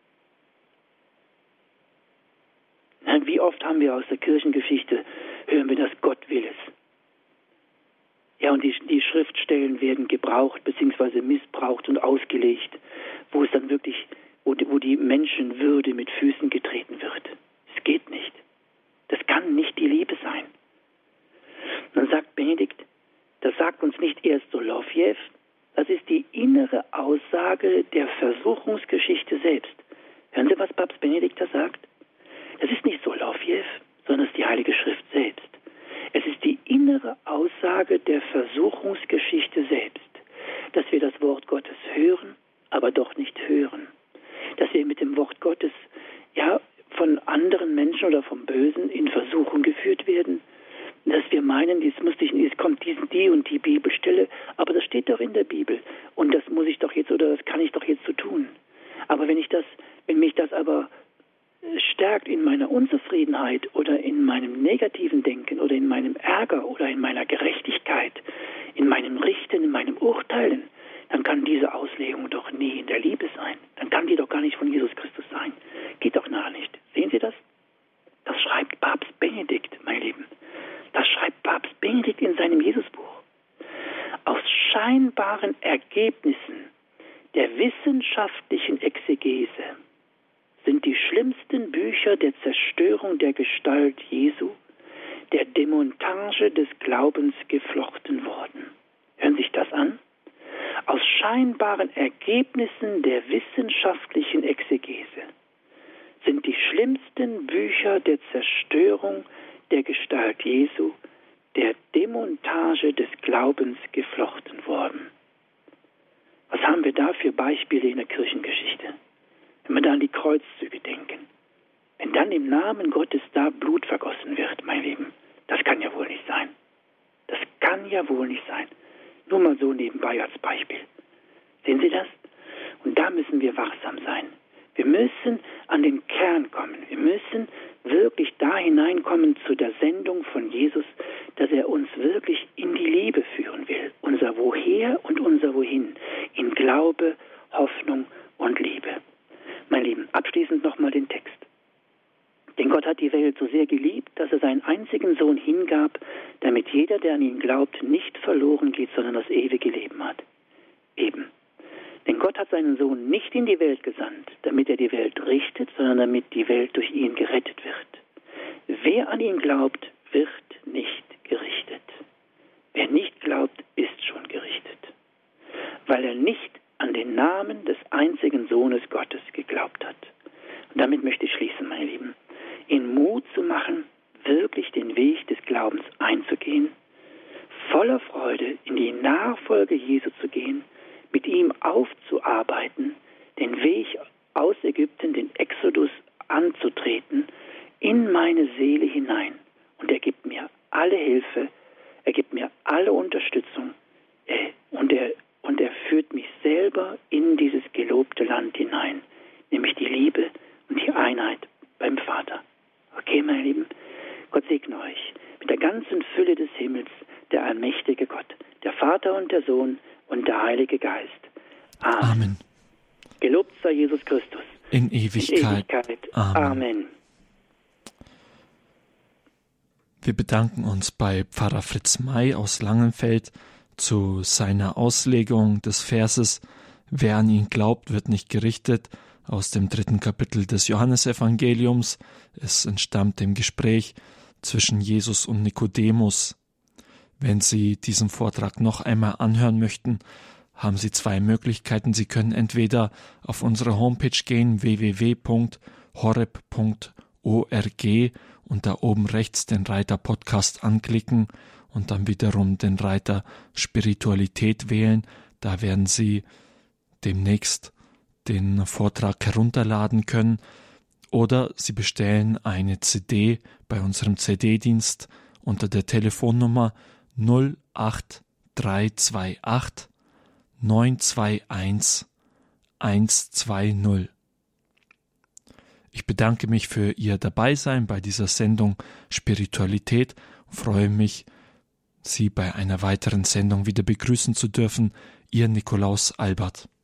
Wie oft haben wir aus der Kirchengeschichte, hören wir, dass Gott will es. Ja, und die Schriftstellen werden gebraucht bzw. missbraucht und ausgelegt, wo es dann wirklich, wo die Menschenwürde mit Füßen getreten wird. Es geht nicht. Das kann nicht die Liebe sein. Und dann sagt Benedikt, das sagt uns nicht erst Solovjew, das ist die innere Aussage der Versuchungsgeschichte selbst. Hören Sie, was Papst Benedikt da sagt? Das ist nicht Solovjew, sondern es ist die Heilige Schrift selbst. Es ist die innere Aussage der Versuchungsgeschichte selbst, dass wir das Wort Gottes hören, und die Bibelstelle, aber das steht doch in der Bibel und das muss ich doch jetzt oder das kann ich doch jetzt so tun. Aber wenn mich das aber stärkt in meiner Unzufriedenheit oder in meinem negativen Denken oder in meinem Ärger oder in meiner Gerechtigkeit, in meinem Richten, in meinem Urteilen, dann kann diese Auslegung doch nie in der Liebe sein. Dann kann die doch gar nicht von Jesus Christus sein. Geht doch nahe nicht. Sehen Sie das? Das schreibt Papst Benedikt, mein Lieben. Das schreibt Papst Benedikt in seinem Jesusbuch. Aus scheinbaren Ergebnissen der wissenschaftlichen Exegese sind die schlimmsten Bücher der Zerstörung der Gestalt Jesu, der Demontage des Glaubens geflochten worden. Hören Sie sich das an? Aus scheinbaren Ergebnissen der wissenschaftlichen Exegese sind die schlimmsten Bücher der Zerstörung der Gestalt Jesu, der Demontage des Glaubens geflochten worden. Was haben wir da für Beispiele in der Kirchengeschichte? Wenn wir da an die Kreuzzüge denken, wenn dann im Namen Gottes da Blut vergossen wird, mein Lieben, das kann ja wohl nicht sein. Das kann ja wohl nicht sein. Nur mal so nebenbei als Beispiel. Sehen Sie das? Und da müssen wir wachsam sein. Wir müssen an den Kern kommen. Wir müssen wirklich da hineinkommen zu der Sendung von Jesus, dass er uns wirklich in die Liebe führen will. Unser Woher und unser Wohin. In Glaube, Hoffnung und Liebe. Mein Lieben, abschließend nochmal den Text. Denn Gott hat die Welt so sehr geliebt, dass er seinen einzigen Sohn hingab, damit jeder, der an ihn glaubt, nicht verloren geht, sondern das ewige Leben hat. Eben. Denn Gott hat seinen Sohn nicht in die Welt gesandt, damit er die Welt richtet, sondern damit die Welt durch ihn gerettet wird. Wer an ihn glaubt, wird nicht gerichtet. Wer nicht glaubt, ist schon gerichtet, weil er nicht an den Namen des einzigen Sohnes Gottes geglaubt hat. Und damit möchte ich schließen, meine Lieben. In Mut zu machen, wirklich den Weg des Glaubens einzugehen, voller Freude in die Nachfolge Jesu zu gehen, mit ihm aufzuarbeiten, den Weg aus Ägypten, den Exodus anzutreten, in meine Seele hinein. Und er gibt mir alle Hilfe, er gibt mir alle Unterstützung und er führt mich selber in dieses gelobte Land hinein, nämlich die Liebe und die Einheit beim Vater. Okay, meine Lieben, Gott segne euch mit der ganzen Fülle des Himmels, der allmächtige Gott, der Vater und der Sohn und der Heilige Geist. Amen. Amen. Gelobt sei Jesus Christus. In Ewigkeit. Amen. Amen. Wir bedanken uns bei Pfarrer Fritz May aus Langenfeld zu seiner Auslegung des Verses „Wer an ihn glaubt, wird nicht gerichtet" aus dem 3. Kapitel des Johannesevangeliums. Es entstammt dem Gespräch zwischen Jesus und Nikodemus. Wenn Sie diesen Vortrag noch einmal anhören möchten, haben Sie zwei Möglichkeiten. Sie können entweder auf unsere Homepage gehen, www.horeb.org, und da oben rechts den Reiter Podcast anklicken und dann wiederum den Reiter Spiritualität wählen. Da werden Sie demnächst den Vortrag herunterladen können. Oder Sie bestellen eine CD bei unserem CD-Dienst unter der Telefonnummer 08328 921 120. Ich bedanke mich für Ihr Dabeisein bei dieser Sendung Spiritualität und freue mich, Sie bei einer weiteren Sendung wieder begrüßen zu dürfen. Ihr Nikolaus Albert.